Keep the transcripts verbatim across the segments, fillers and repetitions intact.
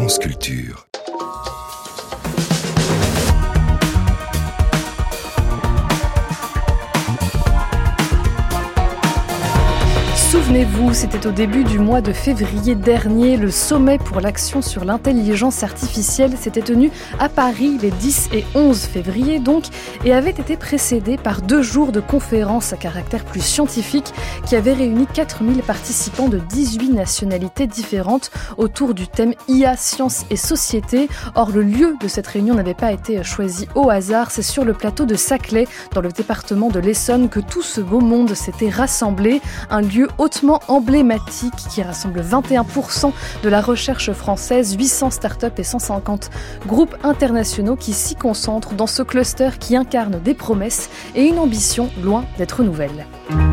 France Culture. Souvenez-vous, c'était au début du mois de février dernier, le sommet pour l'action sur l'intelligence artificielle s'était tenu à Paris les dix et onze février donc, et avait été précédé par deux jours de conférences à caractère plus scientifique qui avaient réuni quatre mille participants de dix-huit nationalités différentes autour du thème I A, sciences et société. Or, le lieu de cette réunion n'avait pas été choisi au hasard, c'est sur le plateau de Saclay, dans le département de l'Essonne, que tout ce beau monde s'était rassemblé, un lieu hautement emblématique qui rassemble vingt et un pour cent de la recherche française, huit cents startups et cent cinquante groupes internationaux qui s'y concentrent dans ce cluster qui incarne des promesses et une ambition loin d'être nouvelle.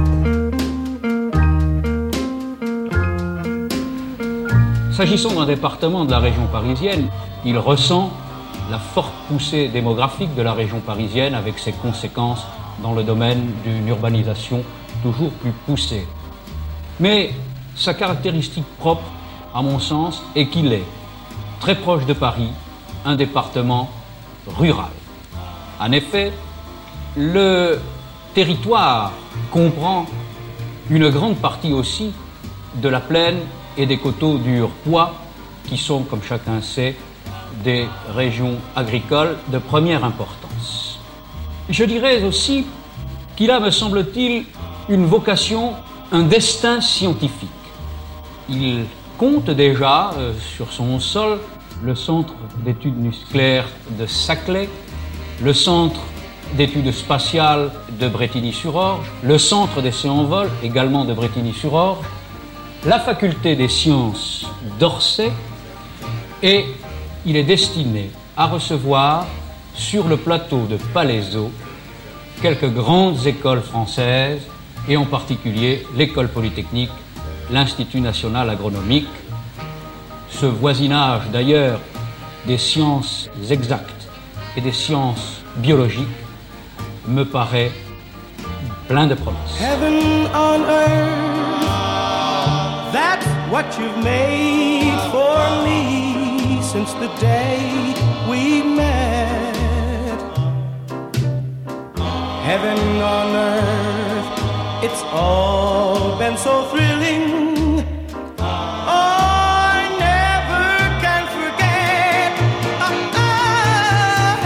S'agissant d'un département de la région parisienne, il ressent la forte poussée démographique de la région parisienne avec ses conséquences dans le domaine d'une urbanisation toujours plus poussée. Mais sa caractéristique propre, à mon sens, est qu'il est très proche de Paris, un département rural. En effet, le territoire comprend une grande partie aussi de la plaine et des coteaux du Hurepoix, qui sont, comme chacun sait, des régions agricoles de première importance. Je dirais aussi qu'il a, me semble-t-il, une vocation, un destin scientifique. Il compte déjà euh, sur son sol le centre d'études nucléaires de Saclay, le centre d'études spatiales de Brétigny-sur-Orge, le centre d'essais en vol également de Brétigny-sur-Orge, la faculté des sciences d'Orsay, et il est destiné à recevoir sur le plateau de Palaiseau quelques grandes écoles françaises, et en particulier l'école polytechnique, l'Institut national agronomique. Ce voisinage d'ailleurs des sciences exactes et des sciences biologiques me paraît plein de promesses. Heaven on earth, that's what you've made for me since the day we met. Heaven on earth, it's all been so thrilling. Oh, I never can forget. Oh, oh,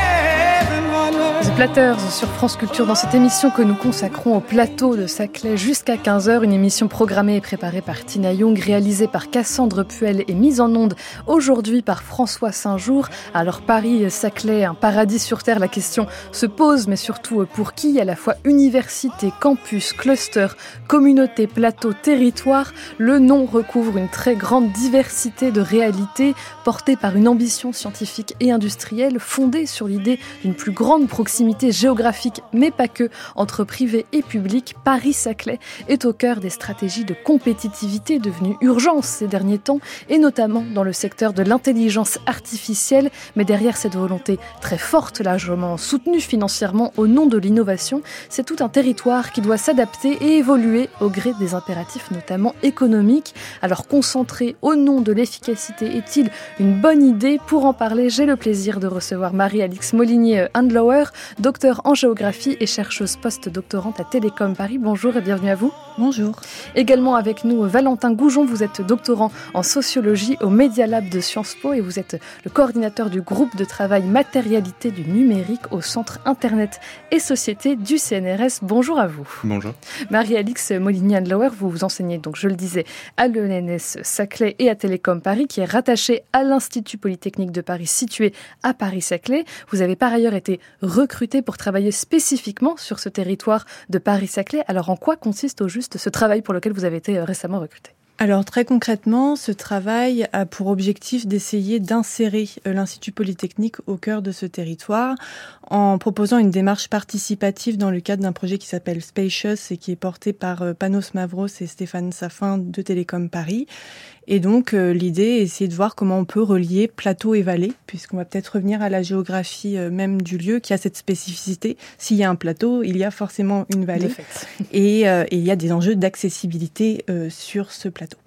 heaven on earth. The Platters sur France Culture, dans cette émission que nous consacrons au plateau de Saclay jusqu'à quinze heures, une émission programmée et préparée par Tina Young, réalisée par Cassandre Puel et mise en onde aujourd'hui par François Saint-Jour. Alors Paris, Saclay, un paradis sur terre, la question se pose, mais surtout pour qui? À la fois université, campus, cluster, communauté, plateau, territoire, le nom recouvre une très grande diversité de réalités portée par une ambition scientifique et industrielle fondée sur l'idée d'une plus grande proximité géographique, mais pas que, entre privé et public. Paris-Saclay est au cœur des stratégies de compétitivité devenues urgence ces derniers temps, et notamment dans le secteur de l'intelligence artificielle. Mais derrière cette volonté très forte, largement soutenue financièrement au nom de l'innovation, c'est tout un territoire qui doit s'adapter et évoluer au gré des impératifs, notamment économiques. Alors concentrer au nom de l'efficacité est-il une bonne idée? Pour en parler, j'ai le plaisir de recevoir Marie-Alix Molinier-Handlauer, docteur en géographie et chercheuse post-doctorante à Télécom Paris. Bonjour et bienvenue à vous. Bonjour. Également avec nous, Valentin Goujon, vous êtes doctorant en sociologie au Media Lab de Sciences Po et vous êtes le coordinateur du groupe de travail matérialité du numérique au Centre Internet et Société du C N R S. Bonjour à vous. Bonjour. Marie-Alix Molinier-Handlauer, vous vous enseignez, donc je le disais, à l'E N S Saclay et à Télécom Paris, qui est rattaché à l'Institut Polytechnique de Paris, situé à Paris-Saclay. Vous avez par ailleurs été recruté pour travailler spécifiquement sur ce territoire de Paris-Saclay. Alors en quoi consiste au juste ce travail pour lequel vous avez été récemment recruté ? Alors très concrètement, ce travail a pour objectif d'essayer d'insérer l'Institut Polytechnique au cœur de ce territoire en proposant une démarche participative dans le cadre d'un projet qui s'appelle Spacious et qui est porté par Panos Mavros et Stéphane Saffin de Télécom Paris. Et donc euh, l'idée est d'essayer de voir comment on peut relier plateau et vallée, puisqu'on va peut-être revenir à la géographie euh, même du lieu qui a cette spécificité. S'il y a un plateau, il y a forcément une vallée. Et, euh, et il y a des enjeux d'accessibilité euh, sur ce plateau.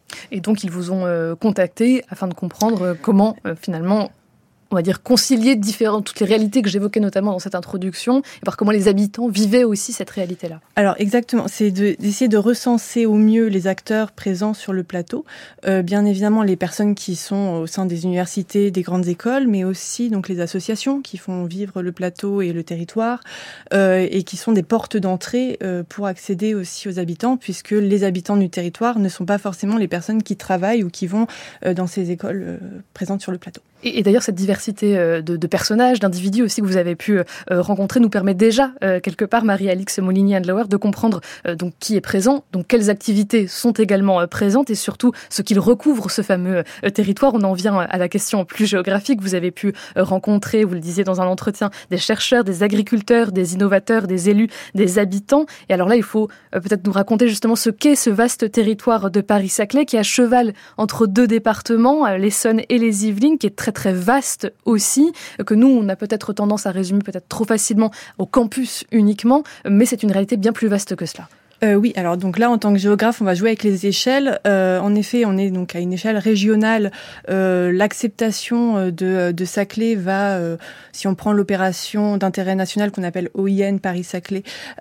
Et donc, ils vous ont euh, contacté afin de comprendre euh, comment, euh, finalement, on va dire, concilier différentes, toutes les réalités que j'évoquais notamment dans cette introduction, et voir comment les habitants vivaient aussi cette réalité-là. Alors, exactement. C'est de, d'essayer de recenser au mieux les acteurs présents sur le plateau. Euh, bien évidemment, les personnes qui sont au sein des universités, des grandes écoles, mais aussi donc les associations qui font vivre le plateau et le territoire, euh, et qui sont des portes d'entrée euh, pour accéder aussi aux habitants, puisque les habitants du territoire ne sont pas forcément les personnes qui travaillent ou qui vont euh, dans ces écoles euh, présentes sur le plateau. Et, et d'ailleurs, cette diversité de, de personnages, d'individus aussi que vous avez pu euh, rencontrer nous permet déjà, euh, quelque part, Marie-Alix Moligny-Andlauer, de comprendre euh, donc qui est présent, donc quelles activités sont également euh, présentes et surtout ce qu'il recouvre, ce fameux euh, territoire. On en vient à la question plus géographique. Vous avez pu euh, rencontrer, vous le disiez dans un entretien, des chercheurs, des agriculteurs, des innovateurs, des élus, des habitants. Et alors là, il faut euh, peut-être nous raconter justement ce qu'est ce vaste territoire de Paris-Saclay qui est à cheval entre deux départements, euh, l'Essonne et les Yvelines, qui est très très vaste aussi, que nous, on a peut-être tendance à résumer peut-être trop facilement au campus uniquement, mais c'est une réalité bien plus vaste que cela. Euh, oui, alors donc là, en tant que géographe, on va jouer avec les échelles. Euh, en effet, on est donc à une échelle régionale. Euh, l'acceptation de, de Saclay va, euh, si on prend l'opération d'intérêt national qu'on appelle O I N Paris-Saclay,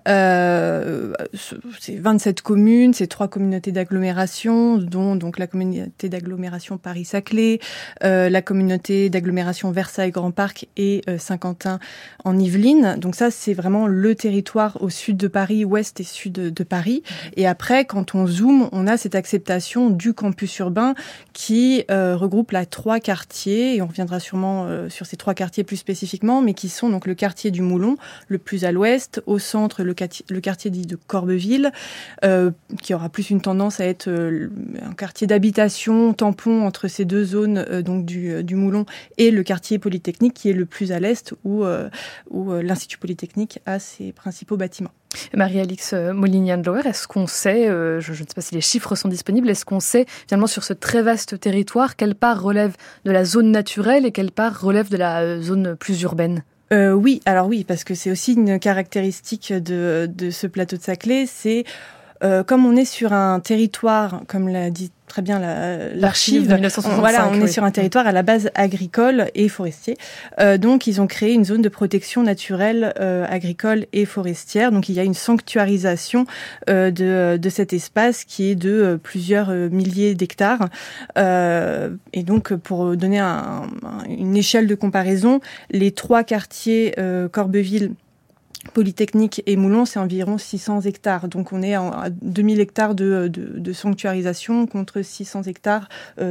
euh, c'est vingt-sept communes, c'est trois communautés d'agglomération, dont donc la communauté d'agglomération Paris-Saclay, euh, la communauté d'agglomération Versailles-Grand Parc et euh, Saint-Quentin en Yvelines. Donc ça, c'est vraiment le territoire au sud de Paris, ouest et sud de Paris. Et après, quand on zoome, on a cette acceptation du campus urbain qui euh, regroupe là trois quartiers, et on reviendra sûrement euh, sur ces trois quartiers plus spécifiquement, mais qui sont donc le quartier du Moulon, le plus à l'ouest, au centre, le quartier, le quartier dit de Corbeville, euh, qui aura plus une tendance à être euh, un quartier d'habitation, tampon entre ces deux zones, euh, donc du, du Moulon, et le quartier Polytechnique, qui est le plus à l'est, où, euh, où euh, l'Institut Polytechnique a ses principaux bâtiments. Marie-Alix Moligny-Andlauer, est-ce qu'on sait, euh, je, je ne sais pas si les chiffres sont disponibles, est-ce qu'on sait finalement sur ce très vaste territoire quelle part relève de la zone naturelle et quelle part relève de la zone plus urbaine ? Euh, oui, alors oui, parce que c'est aussi une caractéristique de, de ce plateau de Saclay, c'est euh, comme on est sur un territoire, comme l'a dit très bien la, l'archive, de dix-neuf cent soixante-cinq, on, voilà, on oui. est sur un territoire à la base agricole et forestier. Euh, donc, ils ont créé une zone de protection naturelle euh, agricole et forestière. Donc, il y a une sanctuarisation euh, de, de cet espace qui est de euh, plusieurs euh, milliers d'hectares. Euh, et donc, pour donner un, un, une échelle de comparaison, les trois quartiers euh, Corbeville, Polytechnique et Moulon, c'est environ six cents hectares. Donc, on est à deux mille hectares de, de, de sanctuarisation contre six cents hectares de,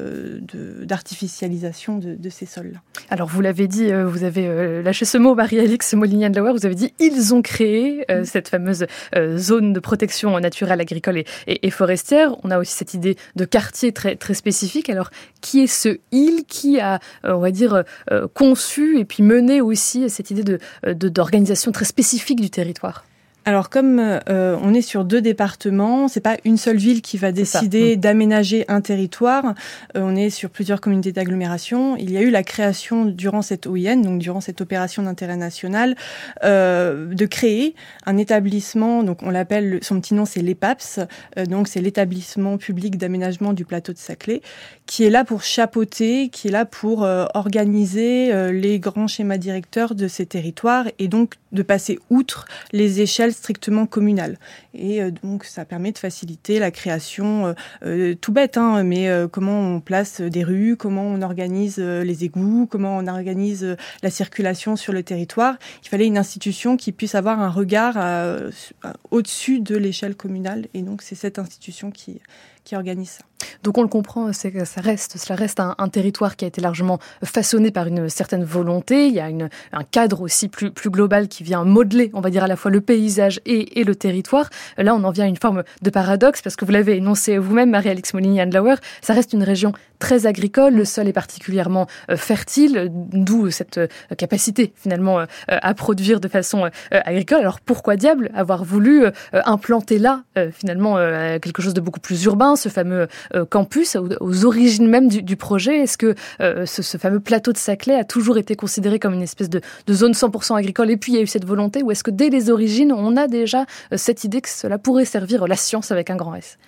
de, d'artificialisation de, de ces sols-là. Alors, vous l'avez dit, vous avez lâché ce mot, Marie-Alix Moligny-Andlauer, vous avez dit, ils ont créé euh, cette fameuse euh, zone de protection naturelle, agricole et, et, et forestière. On a aussi cette idée de quartier très, très spécifique. Alors, qui est ce « il » qui a, euh, on va dire, euh, conçu et puis mené aussi cette idée de, de, d'organisation très spécifique du territoire? Alors comme euh, on est sur deux départements, c'est pas une seule ville qui va décider mmh. d'aménager un territoire. Euh, on est sur plusieurs communautés d'agglomération. Il y a eu la création durant cette O I N, donc durant cette opération d'intérêt national, euh, de créer un établissement. Donc on l'appelle, son petit nom c'est l'E P A P S. Euh, donc c'est l'établissement public d'aménagement du plateau de Saclay, qui est là pour chapeauter, qui est là pour euh, organiser euh, les grands schémas directeurs de ces territoires et donc de passer outre les échelles strictement communales. Et euh, donc, ça permet de faciliter la création, euh, euh, tout bête, hein, mais euh, comment on place des rues, comment on organise euh, les égouts, comment on organise euh, la circulation sur le territoire. Il fallait une institution qui puisse avoir un regard euh, au-dessus de l'échelle communale. Et donc, c'est cette institution qui... qui organise ça. Donc on le comprend, c'est que ça reste, cela reste un, un territoire qui a été largement façonné par une certaine volonté. Il y a une, un cadre aussi plus, plus global qui vient modeler, on va dire, à la fois le paysage et, et le territoire. Là, on en vient à une forme de paradoxe parce que vous l'avez énoncé vous-même, Marie-Alix Moligny-Andlauer, ça reste une région très agricole, le sol est particulièrement euh, fertile, d'où cette euh, capacité finalement euh, à produire de façon euh, agricole. Alors pourquoi diable avoir voulu euh, implanter là euh, finalement euh, quelque chose de beaucoup plus urbain, ce fameux euh, campus, aux, aux origines même du, du projet? Est-ce que euh, ce, ce fameux plateau de Saclay a toujours été considéré comme une espèce de, de zone cent pour cent agricole et puis il y a eu cette volonté, ou est-ce que dès les origines on a déjà euh, cette idée que cela pourrait servir la science avec un grand S?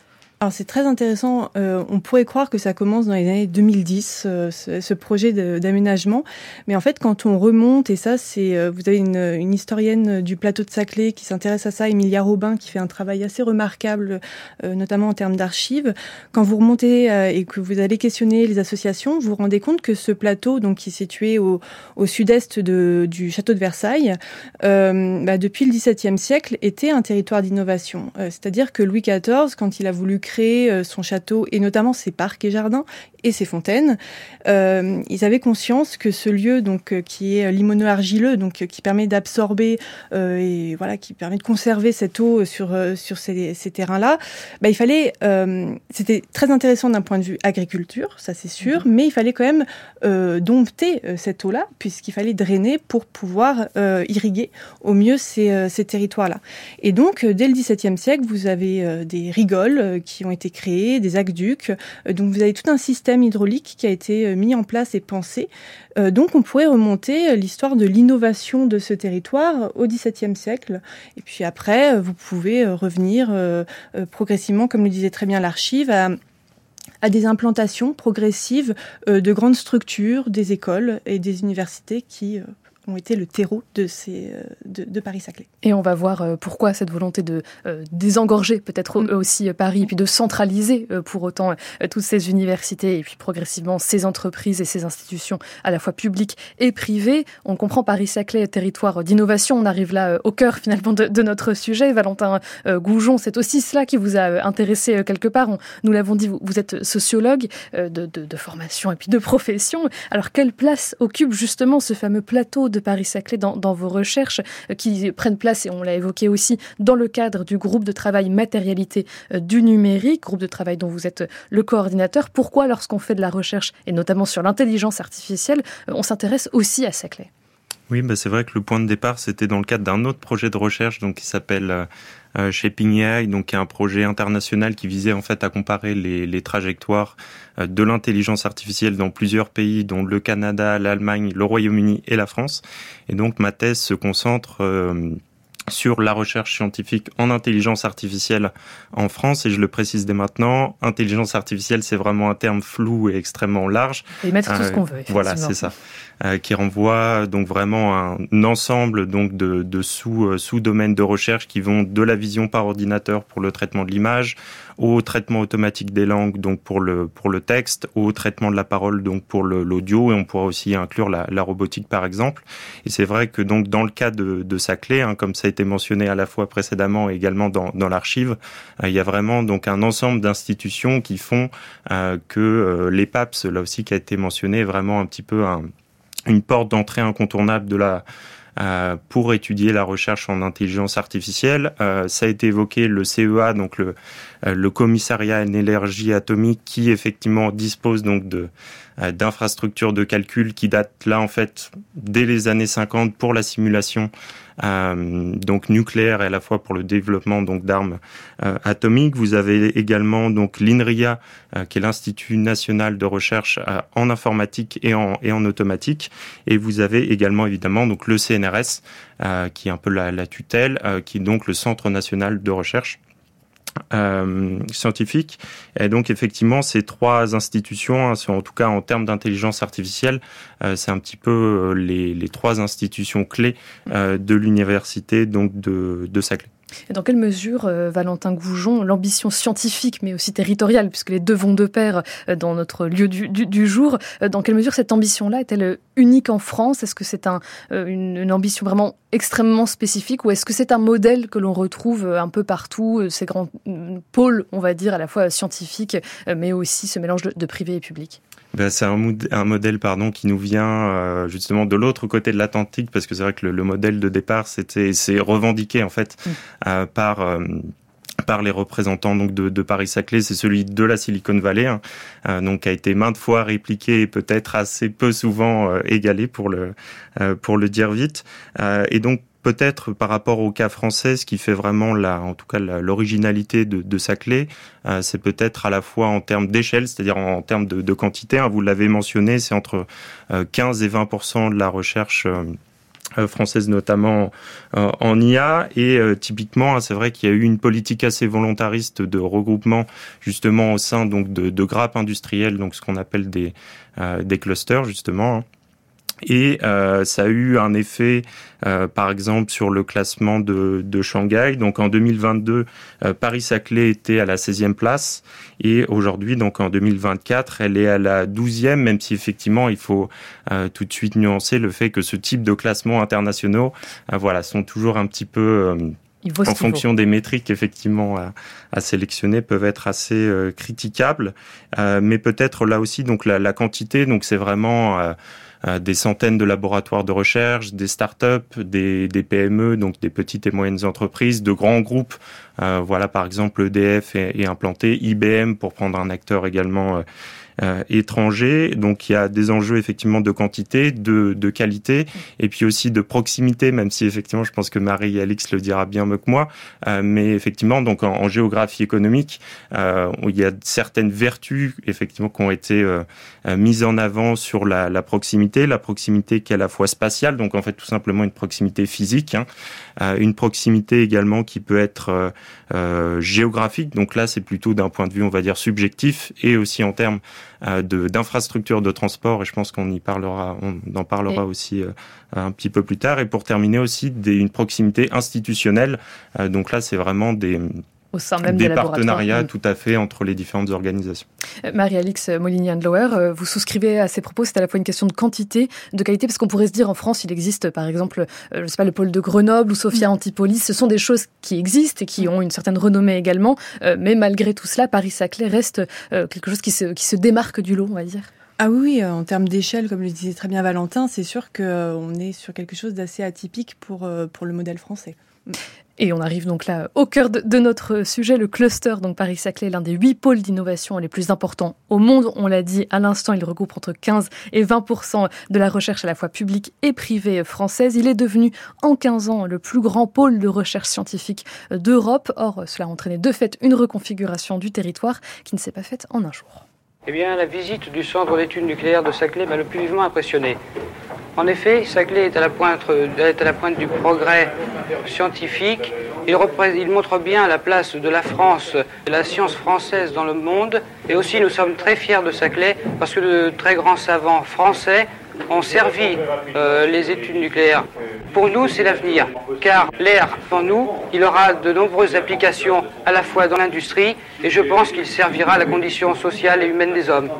Alors c'est très intéressant, euh, on pourrait croire que ça commence dans les années deux mille dix, euh, ce, ce projet de, d'aménagement, mais en fait quand on remonte, et ça c'est, euh, vous avez une, une historienne du plateau de Saclay qui s'intéresse à ça, Emilia Robin, qui fait un travail assez remarquable, euh, notamment en termes d'archives. Quand vous remontez euh, et que vous allez questionner les associations, vous vous rendez compte que ce plateau, donc qui est situé au, au sud-est de, du château de Versailles, euh, bah, depuis le dix-septième siècle, était un territoire d'innovation. Euh, c'est-à-dire que Louis quatorze, quand il a voulu créer son château et notamment ses parcs et jardins et ses fontaines, euh, ils avaient conscience que ce lieu donc euh, qui est limoneux-argileux, donc euh, qui permet d'absorber euh, et voilà qui permet de conserver cette eau sur euh, sur ces, ces terrains-là, bah, il fallait euh, c'était très intéressant d'un point de vue agriculture, ça c'est sûr, mmh. mais il fallait quand même euh, dompter euh, cette eau-là puisqu'il fallait drainer pour pouvoir euh, irriguer au mieux ces, euh, ces territoires-là. Et donc euh, dès le dix-septième siècle, vous avez euh, des rigoles euh, qui ont été créés, des aqueducs. Euh, donc vous avez tout un système hydraulique qui a été euh, mis en place et pensé. Euh, donc on pourrait remonter euh, l'histoire de l'innovation de ce territoire au dix-septième siècle. Et puis après, euh, vous pouvez euh, revenir euh, euh, progressivement, comme le disait très bien l'archive, à à des implantations progressives euh, de grandes structures, des écoles et des universités qui euh, ont été le terreau de, ces, de, de Paris-Saclay. Et on va voir euh, pourquoi cette volonté de euh, désengorger peut-être mmh. aussi euh, Paris, et puis de centraliser euh, pour autant euh, toutes ces universités et puis progressivement ces entreprises et ces institutions à la fois publiques et privées. On comprend Paris-Saclay, territoire d'innovation. On arrive là euh, au cœur finalement de, de notre sujet. Valentin euh, Goujon, c'est aussi cela qui vous a euh, intéressé euh, quelque part. On, nous l'avons dit, vous, vous êtes sociologue euh, de, de, de formation et puis de profession. Alors quelle place occupe justement ce fameux plateau de Paris-Saclay dans, dans vos recherches euh, qui prennent place, et on l'a évoqué aussi, dans le cadre du groupe de travail matérialité euh, du numérique, groupe de travail dont vous êtes le coordinateur. Pourquoi, lorsqu'on fait de la recherche, et notamment sur l'intelligence artificielle, euh, on s'intéresse aussi à Saclay ? Oui, bah c'est vrai que le point de départ, c'était dans le cadre d'un autre projet de recherche donc, qui s'appelle euh, euh, Shaping A I, donc qui est un projet international qui visait en fait à comparer les, les trajectoires euh, de l'intelligence artificielle dans plusieurs pays, dont le Canada, l'Allemagne, le Royaume-Uni et la France. Et donc ma thèse se concentre euh, sur la recherche scientifique en intelligence artificielle en France, et je le précise dès maintenant, intelligence artificielle, c'est vraiment un terme flou et extrêmement large. Et mettre tout euh, ce qu'on veut. Voilà, c'est ça. Euh, qui renvoie donc vraiment à un ensemble donc de, de sous, euh, sous-domaines de recherche qui vont de la vision par ordinateur pour le traitement de l'image, au traitement automatique des langues donc pour le pour le texte, au traitement de la parole donc pour le, l'audio, et on pourra aussi inclure la, la robotique par exemple. Et c'est vrai que donc dans le cas de, de Saclay, hein, comme ça a été mentionné à la fois précédemment et également dans, dans l'archive, euh, il y a vraiment donc un ensemble d'institutions qui font euh, que euh, l'E P A P S, là aussi qui a été mentionné, est vraiment un petit peu un une porte d'entrée incontournable de la euh, pour étudier la recherche en intelligence artificielle. Euh, ça a été évoqué, le C E A, donc le, euh, le commissariat à l'énergie atomique, qui effectivement dispose donc de euh, d'infrastructures de calcul qui datent là en fait dès les années cinquante pour la simulation euh, donc nucléaire et à la fois pour le développement donc d'armes euh, atomiques. Vous avez également donc l'INRIA euh, qui est l'Institut national de recherche euh, en informatique et en et en automatique, et vous avez également évidemment donc le C N R S euh, qui est un peu la, la tutelle, euh, qui est donc le Centre national de recherche Euh, scientifique. Et donc effectivement ces trois institutions, hein, sont, en tout cas en termes d'intelligence artificielle, euh, c'est un petit peu euh, les, les trois institutions clés euh, de l'université donc de, de Saclay. Et dans quelle mesure, euh, Valentin Goujon, l'ambition scientifique, mais aussi territoriale, puisque les deux vont de pair euh, dans notre lieu du, du, du jour, euh, dans quelle mesure cette ambition-là est-elle unique en France ? Est-ce que c'est un, euh, une, une ambition vraiment extrêmement spécifique, ou est-ce que c'est un modèle que l'on retrouve un peu partout, euh, ces grands euh, pôles, on va dire, à la fois scientifiques, euh, mais aussi ce mélange de, de privé et public ? Ben, c'est un, mood, un modèle pardon, qui nous vient euh, justement de l'autre côté de l'Atlantique, parce que c'est vrai que le, le modèle de départ, c'était, c'est revendiqué en fait mmh. euh, par... Euh, par les représentants donc de, de Paris-Saclay, c'est celui de la Silicon Valley, hein, euh, donc qui a été maintes fois répliqué et peut-être assez peu souvent euh, égalé pour le euh, pour le dire vite. Euh, et donc peut-être par rapport au cas français, ce qui fait vraiment la, en tout cas la, l'originalité de, de Saclay, euh, c'est peut-être à la fois en termes d'échelle, c'est-à-dire en, en termes de, de quantité. Hein, vous l'avez mentionné, c'est entre euh, quinze et vingt pour cent de la recherche. Euh, euh, française notamment euh, en I A. Et euh, typiquement, hein, c'est vrai qu'il y a eu une politique assez volontariste de regroupement justement au sein donc de, de grappes industrielles, donc ce qu'on appelle des, euh, des clusters justement. Hein. Et euh, ça a eu un effet, euh, par exemple, sur le classement de, de Shanghai. Donc en deux mille vingt-deux, euh, Paris-Saclay était à la seizième place. Et aujourd'hui, donc en deux mille vingt-quatre, elle est à la douzième, même si effectivement, il faut euh, tout de suite nuancer le fait que ce type de classements internationaux euh, voilà, sont toujours un petit peu... Euh, en fonction des métriques effectivement à, à sélectionner, peuvent être assez euh, critiquables. Euh, mais peut-être là aussi, donc la, la quantité, donc c'est vraiment... Euh, Euh, des centaines de laboratoires de recherche, des start-up, des, des P M E, donc des petites et moyennes entreprises, de grands groupes. Euh, voilà, par exemple, E D F est, est implanté, I B M pour prendre un acteur également euh, euh, étranger. Donc, il y a des enjeux effectivement de quantité, de, de qualité, et puis aussi de proximité, même si effectivement, je pense que Marie-Alix le dira bien mieux que moi. Euh, mais effectivement, donc en, en géographie économique, euh, il y a certaines vertus effectivement qui ont été euh, mises en avant sur la, la proximité, la proximité qui est à la fois spatiale, donc en fait tout simplement une proximité physique, hein, euh, une proximité également qui peut être euh, euh, géographique. Donc là, c'est plutôt d'un point de vue, on va dire, subjectif, et aussi en termes euh, de, d'infrastructures de transport. Et je pense qu'on y parlera, on en parlera et... aussi euh, un petit peu plus tard. Et pour terminer aussi, des, une proximité institutionnelle. Euh, donc là, c'est vraiment des au sein même des, des partenariats tout à fait entre les différentes organisations. Marie-Alix Moligny-Handlauer, vous souscrivez à ces propos, c'est à la fois une question de quantité, de qualité, parce qu'on pourrait se dire en France, il existe par exemple, je sais pas, le pôle de Grenoble ou Sophia Antipolis, ce sont des choses qui existent et qui ont une certaine renommée également, mais malgré tout cela, Paris-Saclay reste quelque chose qui se, qui se démarque du lot, on va dire. Ah oui, en termes d'échelle, comme le disait très bien Valentin, c'est sûr qu'on est sur quelque chose d'assez atypique pour, pour le modèle français. Et on arrive donc là au cœur de, de notre sujet, le cluster. Donc Paris-Saclay est l'un des huit pôles d'innovation les plus importants au monde. On l'a dit à l'instant, il regroupe entre quinze et vingt pour cent de la recherche à la fois publique et privée française. Il est devenu en quinze ans le plus grand pôle de recherche scientifique d'Europe. Or, cela a entraîné de fait une reconfiguration du territoire qui ne s'est pas faite en un jour. Eh bien, la visite du centre d'études nucléaires de Saclay m'a le plus vivement impressionné. En effet, Saclay est à la pointe, est à la pointe du progrès scientifique. Il, représente, il montre bien la place de la France, de la science française dans le monde. Et aussi, nous sommes très fiers de Saclay parce que de très grands savants français ont servi euh, les études nucléaires. Pour nous, c'est l'avenir, car l'air, en nous, il aura de nombreuses applications à la fois dans l'industrie et je pense qu'il servira à la condition sociale et humaine des hommes.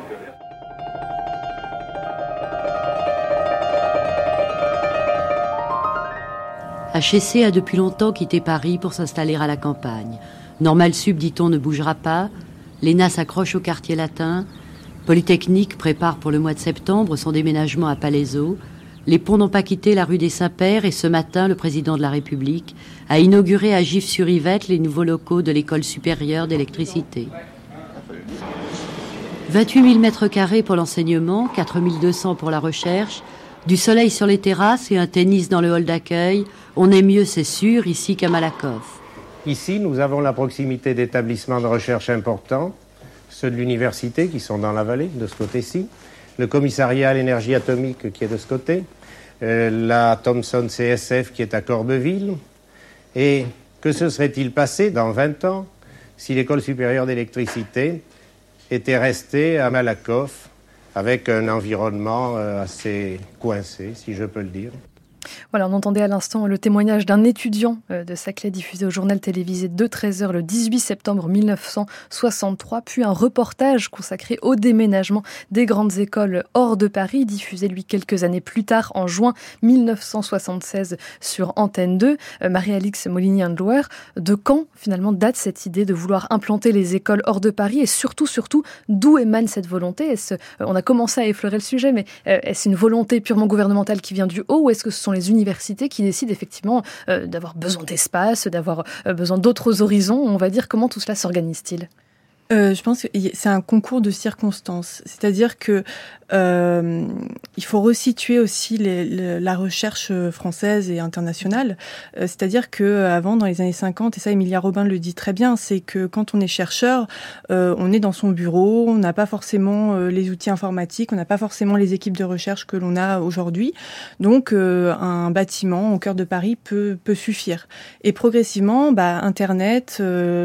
H E C a depuis longtemps quitté Paris pour s'installer à la campagne. Normal Sup, dit-on, ne bougera pas. L'E N A s'accroche au quartier latin. Polytechnique prépare pour le mois de septembre son déménagement à Palaiseau. Les ponts n'ont pas quitté la rue des Saints-Pères et ce matin, le président de la République a inauguré à Gif-sur-Yvette les nouveaux locaux de l'École supérieure d'électricité. vingt-huit mille mètres carrés pour l'enseignement, quatre mille deux cents pour la recherche, du soleil sur les terrasses et un tennis dans le hall d'accueil. On est mieux, c'est sûr, ici qu'à Malakoff. Ici, nous avons la proximité d'établissements de recherche importants, ceux de l'université qui sont dans la vallée, de ce côté-ci, le commissariat à l'énergie atomique qui est de ce côté, euh, la Thomson C S F qui est à Corbeville. Et que se serait-il passé dans vingt ans si l'École supérieure d'électricité était restée à Malakoff avec un environnement euh, assez coincé, si je peux le dire? Voilà, on entendait à l'instant le témoignage d'un étudiant de Saclay diffusé au journal télévisé de treize heures le dix-huit septembre mille neuf cent soixante-trois, puis un reportage consacré au déménagement des grandes écoles hors de Paris, diffusé lui quelques années plus tard, en juin mille neuf cent soixante-seize sur Antenne deux. Marie-Alix Moligny-Handlauer, de quand finalement date cette idée de vouloir implanter les écoles hors de Paris et surtout, surtout, d'où émane cette volonté? Est-ce, on a commencé à effleurer le sujet, mais est-ce une volonté purement gouvernementale qui vient du haut ou est-ce que ce sont les universités qui décident effectivement euh, d'avoir besoin d'espace, d'avoir euh, besoin d'autres horizons? On va dire, comment tout cela s'organise-t-il? Euh, je pense que c'est un concours de circonstances. C'est-à-dire que Euh, il faut resituer aussi les, les, la recherche française et internationale. Euh, c'est-à-dire que avant, dans les années cinquante, et ça Emilia Robin le dit très bien, c'est que quand on est chercheur, euh, on est dans son bureau, on n'a pas forcément euh, les outils informatiques, on n'a pas forcément les équipes de recherche que l'on a aujourd'hui. Donc, euh, un bâtiment au cœur de Paris peut, peut suffire. Et progressivement, bah, Internet,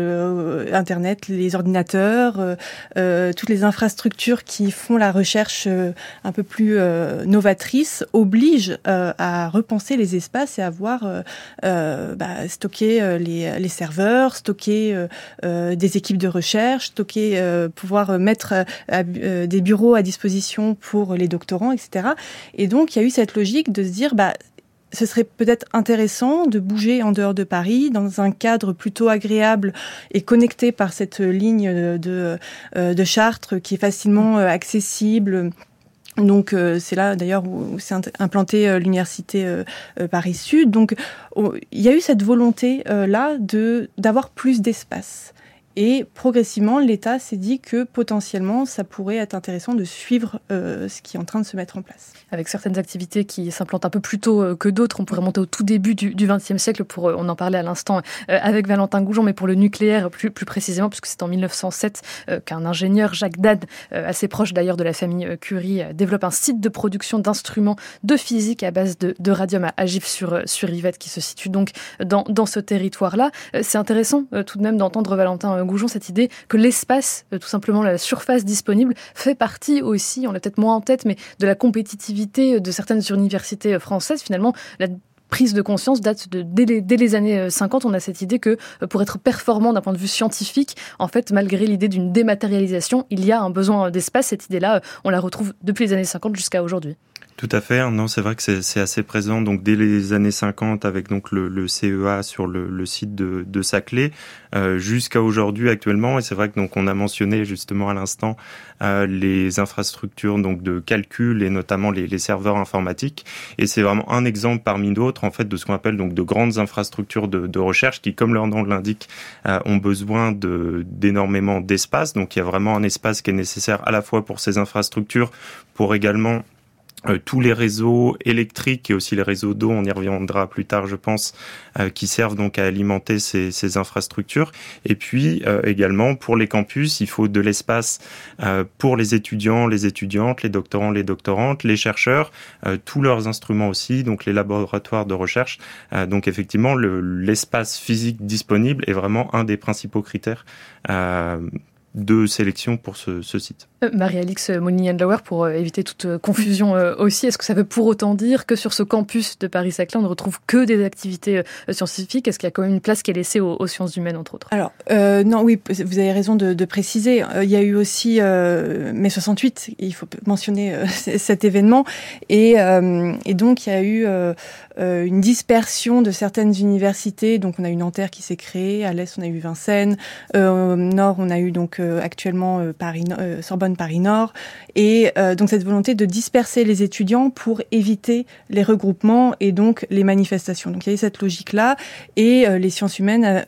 euh, Internet, les ordinateurs, euh, euh, toutes les infrastructures qui font la recherche euh, un peu plus euh, novatrice obligent euh, à repenser les espaces et à voir euh, euh, bah, stocker euh, les, les serveurs, stocker euh, euh, des équipes de recherche, stocker, euh, pouvoir mettre euh, euh, des bureaux à disposition pour les doctorants, et cetera. Et donc, il y a eu cette logique de se dire, bah, ce serait peut-être intéressant de bouger en dehors de Paris, dans un cadre plutôt agréable et connecté par cette ligne de, de, de Chartres qui est facilement accessible. Donc euh, c'est là d'ailleurs où, où s'est implantée euh, l'université euh, euh, Paris-Sud. Donc oh, il y a eu cette volonté euh, là de d'avoir plus d'espace. Et progressivement, l'État s'est dit que potentiellement, ça pourrait être intéressant de suivre euh, ce qui est en train de se mettre en place. Avec certaines activités qui s'implantent un peu plus tôt que d'autres, on pourrait monter au tout début du, du vingtième siècle, pour, on en parlait à l'instant euh, avec Valentin Goujon, mais pour le nucléaire plus, plus précisément, puisque c'est en mille neuf cent sept euh, qu'un ingénieur, Jacques Dade, euh, assez proche d'ailleurs de la famille Curie, euh, développe un site de production d'instruments de physique à base de, de radium à Gif-sur-Yvette, qui se situe donc dans, dans ce territoire-là. Euh, c'est intéressant euh, tout de même d'entendre Valentin euh, Goujon, cette idée que l'espace, tout simplement la surface disponible, fait partie aussi, on l'a peut-être moins en tête, mais de la compétitivité de certaines universités françaises. Finalement, la prise de conscience date de dès les, dès les années cinquante. On a cette idée que pour être performant d'un point de vue scientifique, en fait, malgré l'idée d'une dématérialisation, il y a un besoin d'espace. Cette idée-là, on la retrouve depuis les années cinquante jusqu'à aujourd'hui. Tout à fait. Non, c'est vrai que c'est, c'est assez présent. Donc, dès les années cinquante, avec donc le, le C E A sur le, le site de, de Saclay, euh, jusqu'à aujourd'hui actuellement. Et c'est vrai que donc on a mentionné justement à l'instant euh, les infrastructures donc de calcul et notamment les, les serveurs informatiques. Et c'est vraiment un exemple parmi d'autres en fait de ce qu'on appelle donc de grandes infrastructures de, de recherche qui, comme leur nom l'indique, euh, ont besoin de d'énormément d'espace. Donc, il y a vraiment un espace qui est nécessaire à la fois pour ces infrastructures, pour également Euh, tous les réseaux électriques et aussi les réseaux d'eau, on y reviendra plus tard je pense, euh, qui servent donc à alimenter ces, ces infrastructures. Et puis euh, également pour les campus, il faut de l'espace euh, pour les étudiants, les étudiantes, les doctorants, les doctorantes, les chercheurs, euh, tous leurs instruments aussi, donc les laboratoires de recherche. Euh, donc effectivement, le, l'espace physique disponible est vraiment un des principaux critères euh, de sélection pour ce, ce site. Euh, Marie-Alix Molinier-Andlauer, pour euh, éviter toute euh, confusion euh, aussi, est-ce que ça veut pour autant dire que sur ce campus de Paris-Saclay, on ne retrouve que des activités euh, scientifiques ? Est-ce qu'il y a quand même une place qui est laissée aux, aux sciences humaines, entre autres ? Alors, euh, non, oui, vous avez raison de, de préciser. Euh, il y a eu aussi euh, mai soixante-huit, il faut mentionner euh, cet événement, et, euh, et donc il y a eu euh, euh, une dispersion de certaines universités. Donc on a eu Nanterre qui s'est créée, à l'est on a eu Vincennes, euh, au nord on a eu donc euh, actuellement euh, Paris, euh, Sorbonne Paris-Nord, et euh, donc cette volonté de disperser les étudiants pour éviter les regroupements et donc les manifestations. Donc il y a eu cette logique-là, et euh, les sciences humaines euh,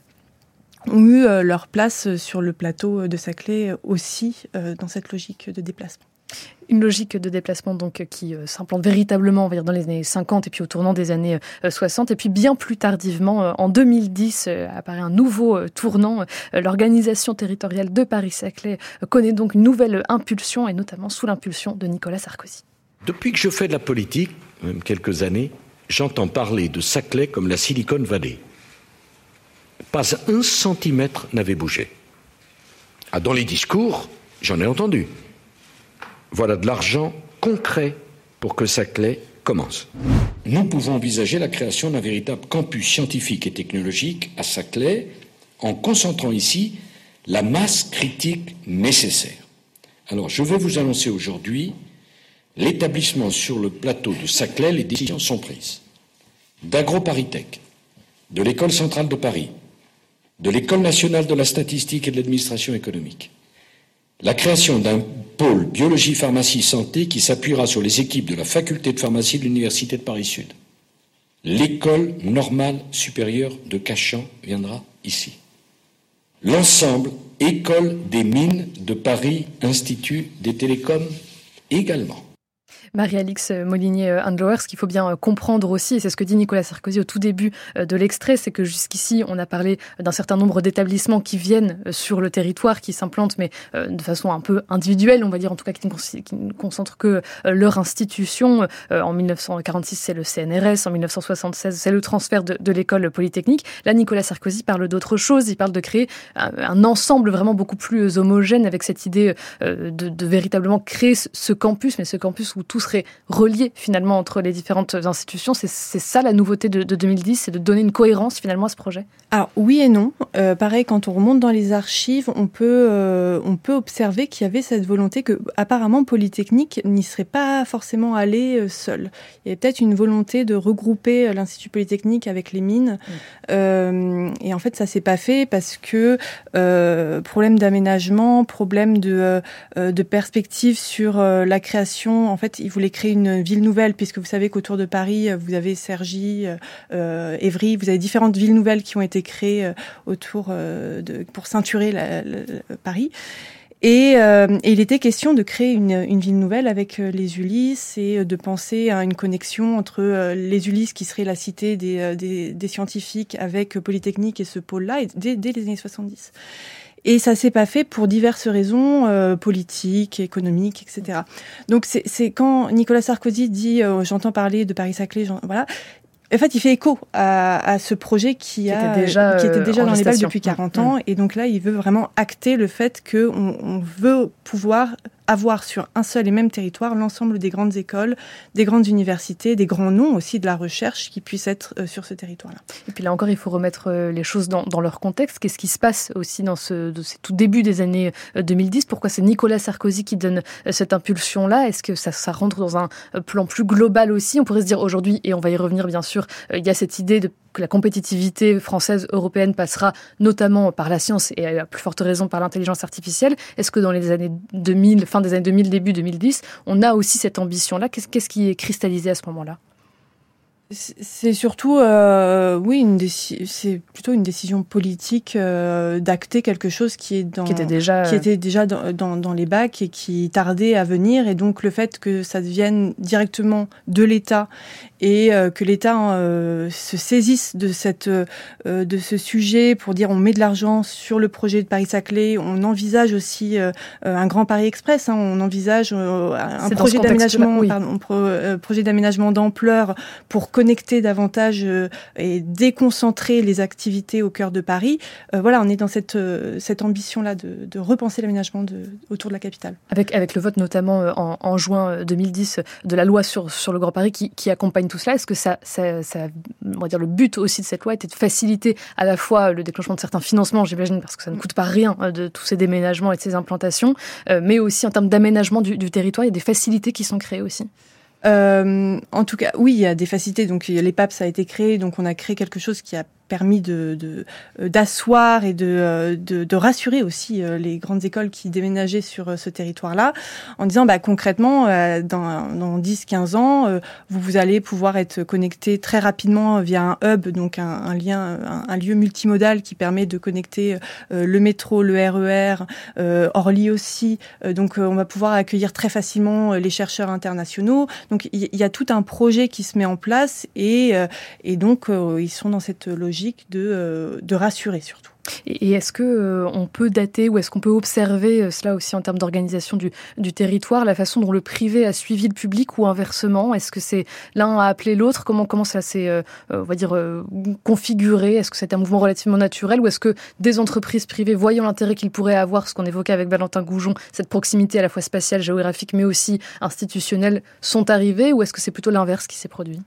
ont eu euh, leur place sur le plateau de Saclay aussi euh, dans cette logique de déplacement. Une logique de déplacement donc qui euh, s'implante véritablement, on va dire, dans les années cinquante et puis au tournant des années euh, soixante. Et puis bien plus tardivement, euh, en deux mille dix, euh, apparaît un nouveau euh, tournant. Euh, l'organisation territoriale de Paris-Saclay euh, connaît donc une nouvelle impulsion, et notamment sous l'impulsion de Nicolas Sarkozy. Depuis que je fais de la politique, même quelques années, j'entends parler de Saclay comme la Silicon Valley. Pas un centimètre n'avait bougé. Ah, dans les discours, j'en ai entendu. Voilà de l'argent concret pour que Saclay commence. Nous pouvons envisager la création d'un véritable campus scientifique et technologique à Saclay en concentrant ici la masse critique nécessaire. Alors, je vais vous annoncer aujourd'hui l'établissement sur le plateau de Saclay. Les décisions sont prises. d'AgroParisTech, de l'École centrale de Paris, de l'École nationale de la statistique et de l'administration économique. La création d'un pôle biologie, pharmacie, santé qui s'appuiera sur les équipes de la faculté de pharmacie de l'Université de Paris-Sud. L'école normale supérieure de Cachan viendra ici. L'ensemble école des mines de Paris, Institut des télécoms également. Marie-Alix Molinier-Andlauer, ce qu'il faut bien comprendre aussi, et c'est ce que dit Nicolas Sarkozy au tout début de l'extrait, c'est que jusqu'ici, on a parlé d'un certain nombre d'établissements qui viennent sur le territoire, qui s'implantent, mais de façon un peu individuelle, on va dire, en tout cas, qui ne concentrent que leur institution. En mille neuf cent quarante-six, c'est le C N R S, en mille neuf cent soixante-seize, c'est le transfert de, de l'école polytechnique. Là, Nicolas Sarkozy parle d'autre chose, il parle de créer un, un ensemble vraiment beaucoup plus homogène, avec cette idée de, de véritablement créer ce campus, mais ce campus où tout serait relié finalement entre les différentes institutions. C'est, c'est ça la nouveauté de, de deux mille dix, c'est de donner une cohérence finalement à ce projet. Alors oui et non. Euh, pareil, quand on remonte dans les archives, on peut euh, on peut observer qu'il y avait cette volonté que apparemment Polytechnique n'y serait pas forcément allé seul. Il y avait peut-être une volonté de regrouper l'Institut Polytechnique avec les mines. Mmh. Euh, et en fait, ça s'est pas fait parce que euh, problème d'aménagement, problème de euh, de perspective sur euh, la création. En fait, ils voulaient créer une ville nouvelle, puisque vous savez qu'autour de Paris, vous avez Cergy, euh, Évry, vous avez différentes villes nouvelles qui ont été créées euh, autour euh, de pour ceinturer la, la, la, Paris. Et, euh, et il était question de créer une, une ville nouvelle avec euh, les Ulysses et de penser à une connexion entre euh, les Ulysses, qui serait la cité des, euh, des, des scientifiques, avec euh, Polytechnique et ce pôle-là, et dès, dès les années soixante-dix. Et ça s'est pas fait pour diverses raisons euh, politiques, économiques, et cetera. Donc c'est, c'est quand Nicolas Sarkozy dit euh, j'entends parler de Paris-Saclay, voilà. En fait, il fait écho à, à ce projet qui, qui a, était déjà, qui était déjà euh, dans les balles gestation. depuis quarante ans. Mmh. Et donc là, il veut vraiment acter le fait qu'on on veut pouvoir avoir sur un seul et même territoire l'ensemble des grandes écoles, des grandes universités, des grands noms aussi de la recherche qui puissent être euh, sur ce territoire-là. Et puis là encore, il faut remettre euh, les choses dans, dans leur contexte. Qu'est-ce qui se passe aussi dans ce, de ces tout débuts des années euh, deux mille dix? Pourquoi c'est Nicolas Sarkozy qui donne euh, cette impulsion-là? Est-ce que ça, ça rentre dans un euh, plan plus global aussi? On pourrait se dire aujourd'hui, et on va y revenir bien sûr, euh, il y a cette idée de que la compétitivité française, européenne passera notamment par la science et à plus forte raison par l'intelligence artificielle. Est-ce que dans les années deux mille, fin des années deux mille, début deux mille dix, on a aussi cette ambition-là? Qu'est-ce, qu'est-ce qui est cristallisé à ce moment-là? C'est surtout, euh, oui, une déci- c'est plutôt une décision politique euh, d'acter quelque chose qui est dans, qui était déjà, qui était déjà dans, dans, dans les bacs et qui tardait à venir. Et donc le fait que ça devienne directement de l'État et euh, que l'État euh, se saisisse de cette, euh, de ce sujet pour dire on met de l'argent sur le projet de Paris-Saclay, on envisage aussi euh, un grand Paris Express, hein, on envisage euh, un C'est projet d'aménagement, oui. pardon, pro, euh, projet d'aménagement d'ampleur pour connecter davantage euh, et déconcentrer les activités au cœur de Paris. Euh, voilà, on est dans cette, euh, cette ambition-là de, de repenser l'aménagement de, autour de la capitale. Avec, avec le vote notamment euh, en, en juin deux mille dix de la loi sur, sur le Grand Paris qui, qui accompagne tout cela, est-ce que ça, ça, ça, on va dire le but aussi de cette loi était de faciliter à la fois le déclenchement de certains financements, j'imagine, parce que ça ne coûte pas rien de tous ces déménagements et de ces implantations, euh, mais aussi en termes d'aménagement du, du territoire, il y a des facilités qui sont créées aussi? Euh, en tout cas, oui, il y a des facilités. Donc, l'E P A P, ça a été créé. Donc, on a créé quelque chose qui a permis de, de d'asseoir et de, de, de rassurer aussi les grandes écoles qui déménageaient sur ce territoire-là, en disant bah, concrètement, dans, dans dix quinze ans, vous, vous allez pouvoir être connecté très rapidement via un hub, donc un, un lien, un, un lieu multimodal qui permet de connecter le métro, le R E R, euh, Orly aussi. Donc, on va pouvoir accueillir très facilement les chercheurs internationaux. Donc, il y, y a tout un projet qui se met en place et, et donc, ils sont dans cette logique de, de rassurer surtout. Et est-ce que euh, on peut dater ou est-ce qu'on peut observer euh, cela aussi en termes d'organisation du, du territoire, la façon dont le privé a suivi le public ou inversement? Est-ce que c'est l'un a appelé l'autre? Comment comment ça s'est euh, on va dire euh, configuré? Est-ce que c'est un mouvement relativement naturel ou est-ce que des entreprises privées, voyant l'intérêt qu'ils pourraient avoir, ce qu'on évoquait avec Valentin Goujon, cette proximité à la fois spatiale, géographique, mais aussi institutionnelle, sont arrivées, ou est-ce que c'est plutôt l'inverse qui s'est produit?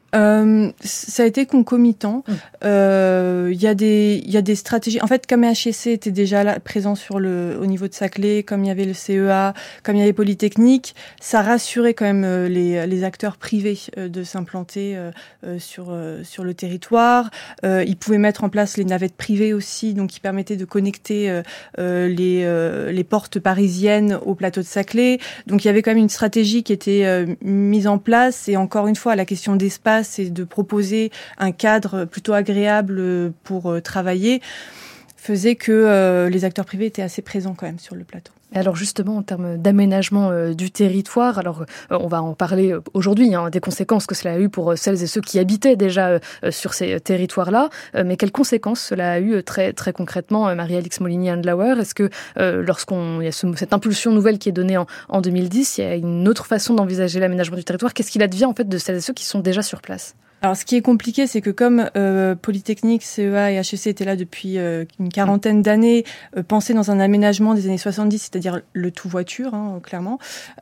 Euh, ça a été concomitant. Il mmh. euh, y a des, il y a des stratégies. En fait, comme H E C était déjà là, présent sur le, au niveau de Saclay, comme il y avait le C E A, comme il y avait Polytechnique, ça rassurait quand même euh, les, les acteurs privés euh, de s'implanter euh, euh, sur, euh, sur le territoire. Euh, ils pouvaient mettre en place les navettes privées aussi, donc qui permettaient de connecter euh, euh, les, euh, les portes parisiennes au plateau de Saclay. Donc il y avait quand même une stratégie qui était euh, mise en place. Et encore une fois, la question d'espace, c'est de proposer un cadre plutôt agréable pour euh, travailler, faisait que euh, les acteurs privés étaient assez présents quand même sur le plateau. Alors justement, en termes d'aménagement euh, du territoire, alors euh, on va en parler aujourd'hui, hein, des conséquences que cela a eu pour celles et ceux qui habitaient déjà euh, sur ces territoires-là, euh, mais quelles conséquences cela a eu très très concrètement, euh, Marie-Alix Moligny-Andlauer? Est-ce que euh, lorsqu'on il y a ce, cette impulsion nouvelle qui est donnée en, en deux mille dix, il y a une autre façon d'envisager l'aménagement du territoire? Qu'est-ce qu'il advient en fait de celles et ceux qui sont déjà sur place? Alors, ce qui est compliqué, c'est que comme euh, Polytechnique, C E A et H E C étaient là depuis euh, une quarantaine d'années, euh, pensaient dans un aménagement des années soixante-dix, c'est-à-dire le tout voiture, hein, clairement,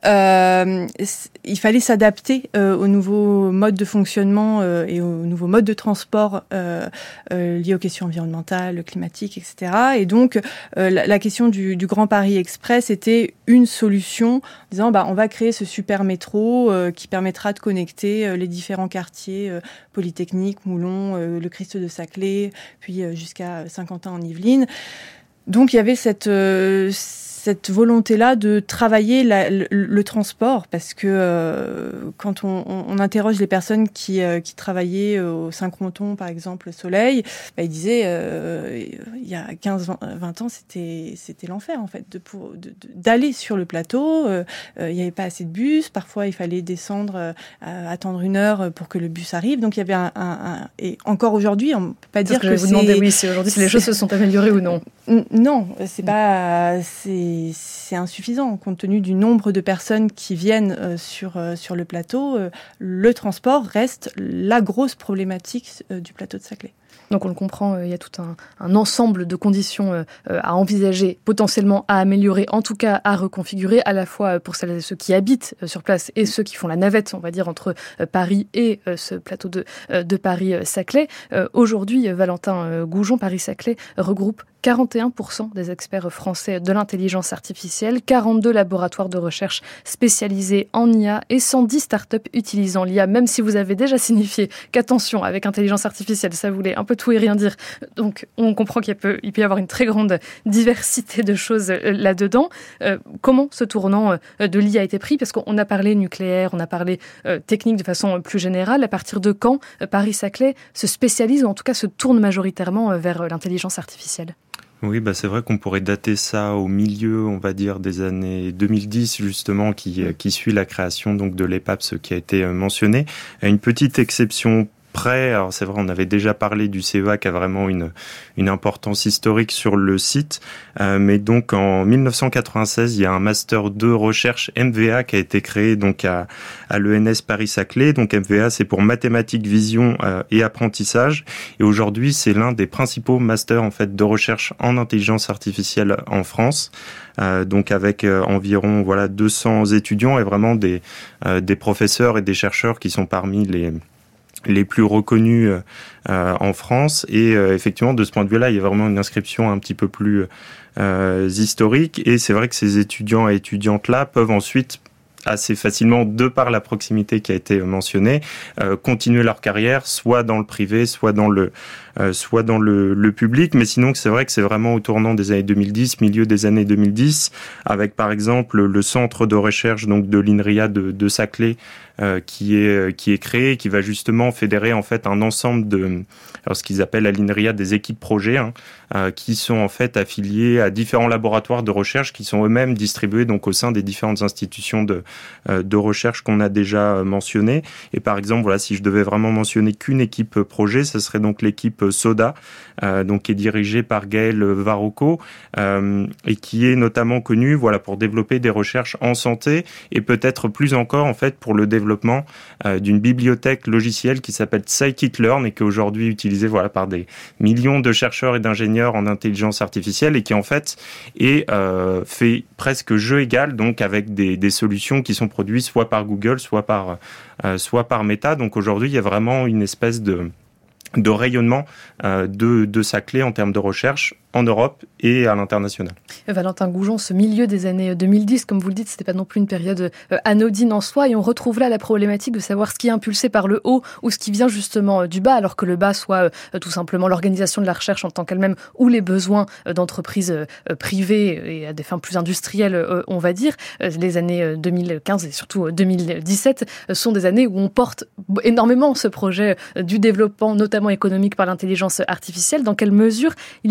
euh, il fallait s'adapter euh, aux nouveaux modes de fonctionnement euh, et aux nouveaux modes de transport euh, euh, liés aux questions environnementales, climatiques, et cetera. Et donc, euh, la, la question du, du Grand Paris Express était une solution, en disant, bah, on va créer ce super métro euh, qui permettra de connecter euh, les différents quartiers euh, Polytechnique, Moulon, euh, le Christ de Saclay, puis euh, jusqu'à Saint-Quentin en Yvelines. Donc il y avait cette euh, cette volonté-là de travailler la, le, le transport, parce que euh, quand on, on, on interroge les personnes qui, euh, qui travaillaient au Saint-Quentin, par exemple, Soleil, bah, ils disaient euh, il y a quinze vingt ans, c'était, c'était l'enfer, en fait, de, pour, de, de, d'aller sur le plateau. Euh, il n'y avait pas assez de bus. Parfois, il fallait descendre, euh, attendre une heure pour que le bus arrive. Donc, il y avait un... un, un et encore aujourd'hui, on ne peut pas dire que, que je vous c'est... demandais, oui, si aujourd'hui, si les choses se sont améliorées ou non. Non, c'est pas... C'est, c'est insuffisant compte tenu du nombre de personnes qui viennent euh, sur euh, sur le plateau. Euh, le transport reste la grosse problématique euh, du plateau de Saclay. Donc on le comprend, euh, il y a tout un, un ensemble de conditions euh, à envisager, potentiellement à améliorer, en tout cas à reconfigurer, à la fois pour celles et ceux qui habitent euh, sur place et ceux qui font la navette, on va dire, entre euh, Paris et euh, ce plateau de, euh, de Paris-Saclay. Euh, aujourd'hui, Valentin euh, Goujon, Paris-Saclay regroupe quarante et un pour cent des experts français de l'intelligence artificielle, quarante-deux laboratoires de recherche spécialisés en I A et cent dix startups utilisant l'I A, même si vous avez déjà signifié qu'attention, avec intelligence artificielle, ça voulait un peu tout et rien dire. Donc, on comprend qu'il peut, il peut y avoir une très grande diversité de choses là-dedans. Euh, comment ce tournant de l'I A a été pris? Parce qu'on a parlé nucléaire, on a parlé euh, technique de façon plus générale. À partir de quand euh, Paris-Saclay se spécialise, ou en tout cas se tourne majoritairement euh, vers l'intelligence artificielle? Oui, bah c'est vrai qu'on pourrait dater ça au milieu, on va dire, des années deux mille dix, justement, qui, qui suit la création donc de l'E P A P S qui a été mentionné. Une petite exception près, alors c'est vrai, on avait déjà parlé du C E A qui a vraiment une, une importance historique sur le site, euh, mais donc en dix-neuf cent quatre-vingt-seize, il y a un master deux recherche M V A qui a été créé donc à, à l'E N S Paris-Saclay. Donc M V A, c'est pour mathématiques, vision euh, et apprentissage. Et aujourd'hui, c'est l'un des principaux masters en fait de recherche en intelligence artificielle en France. Euh, donc avec euh, environ voilà deux cents étudiants et vraiment des euh, des professeurs et des chercheurs qui sont parmi les les plus reconnus euh, en France. Et euh, effectivement, de ce point de vue-là, il y a vraiment une inscription un petit peu plus euh, historique. Et c'est vrai que ces étudiants et étudiantes-là peuvent ensuite assez facilement, de par la proximité qui a été mentionnée, euh, continuer leur carrière, soit dans le privé, soit dans le euh, soit dans le, le public. Mais sinon, c'est vrai que c'est vraiment au tournant des années deux mille dix, milieu des années deux mille dix, avec par exemple le centre de recherche donc de l'INRIA de, de Saclay, euh, qui est qui est créé, qui va justement fédérer en fait un ensemble de, alors ce qu'ils appellent à l'INRIA des équipes projets, hein, euh, qui sont en fait affiliés à différents laboratoires de recherche qui sont eux-mêmes distribués donc au sein des différentes institutions de euh, de recherche qu'on a déjà mentionnées. Et par exemple, voilà, si je devais vraiment mentionner qu'une équipe projet, ce serait donc l'équipe SODA, euh, donc qui est dirigée par Gaël Varocco, euh, et qui est notamment connue, voilà, pour développer des recherches en santé et peut-être plus encore en fait pour le développement euh, d'une bibliothèque logicielle qui s'appelle Scikit-learn et qui est aujourd'hui utilisée voilà par des millions de chercheurs et d'ingénieurs en intelligence artificielle et qui en fait est euh, fait presque jeu égal donc avec des, des solutions qui sont produites soit par Google, soit par euh, soit par Meta. Donc aujourd'hui, il y a vraiment une espèce de de rayonnement euh, de, de Saclay en termes de recherche en Europe et à l'international. Valentin Goujon, ce milieu des années deux mille dix, comme vous le dites, c'était pas non plus une période euh, anodine en soi, et on retrouve là la problématique de savoir ce qui est impulsé par le haut ou ce qui vient justement euh, du bas, alors que le bas soit euh, tout simplement l'organisation de la recherche en tant qu'elle-même ou les besoins euh, d'entreprises euh, privées et à des fins plus industrielles, euh, on va dire. Euh, les années deux mille quinze et surtout deux mille dix-sept euh, sont des années où on porte énormément ce projet euh, du développement, notamment économique, par l'intelligence artificielle. Dans quelle mesure il y a cette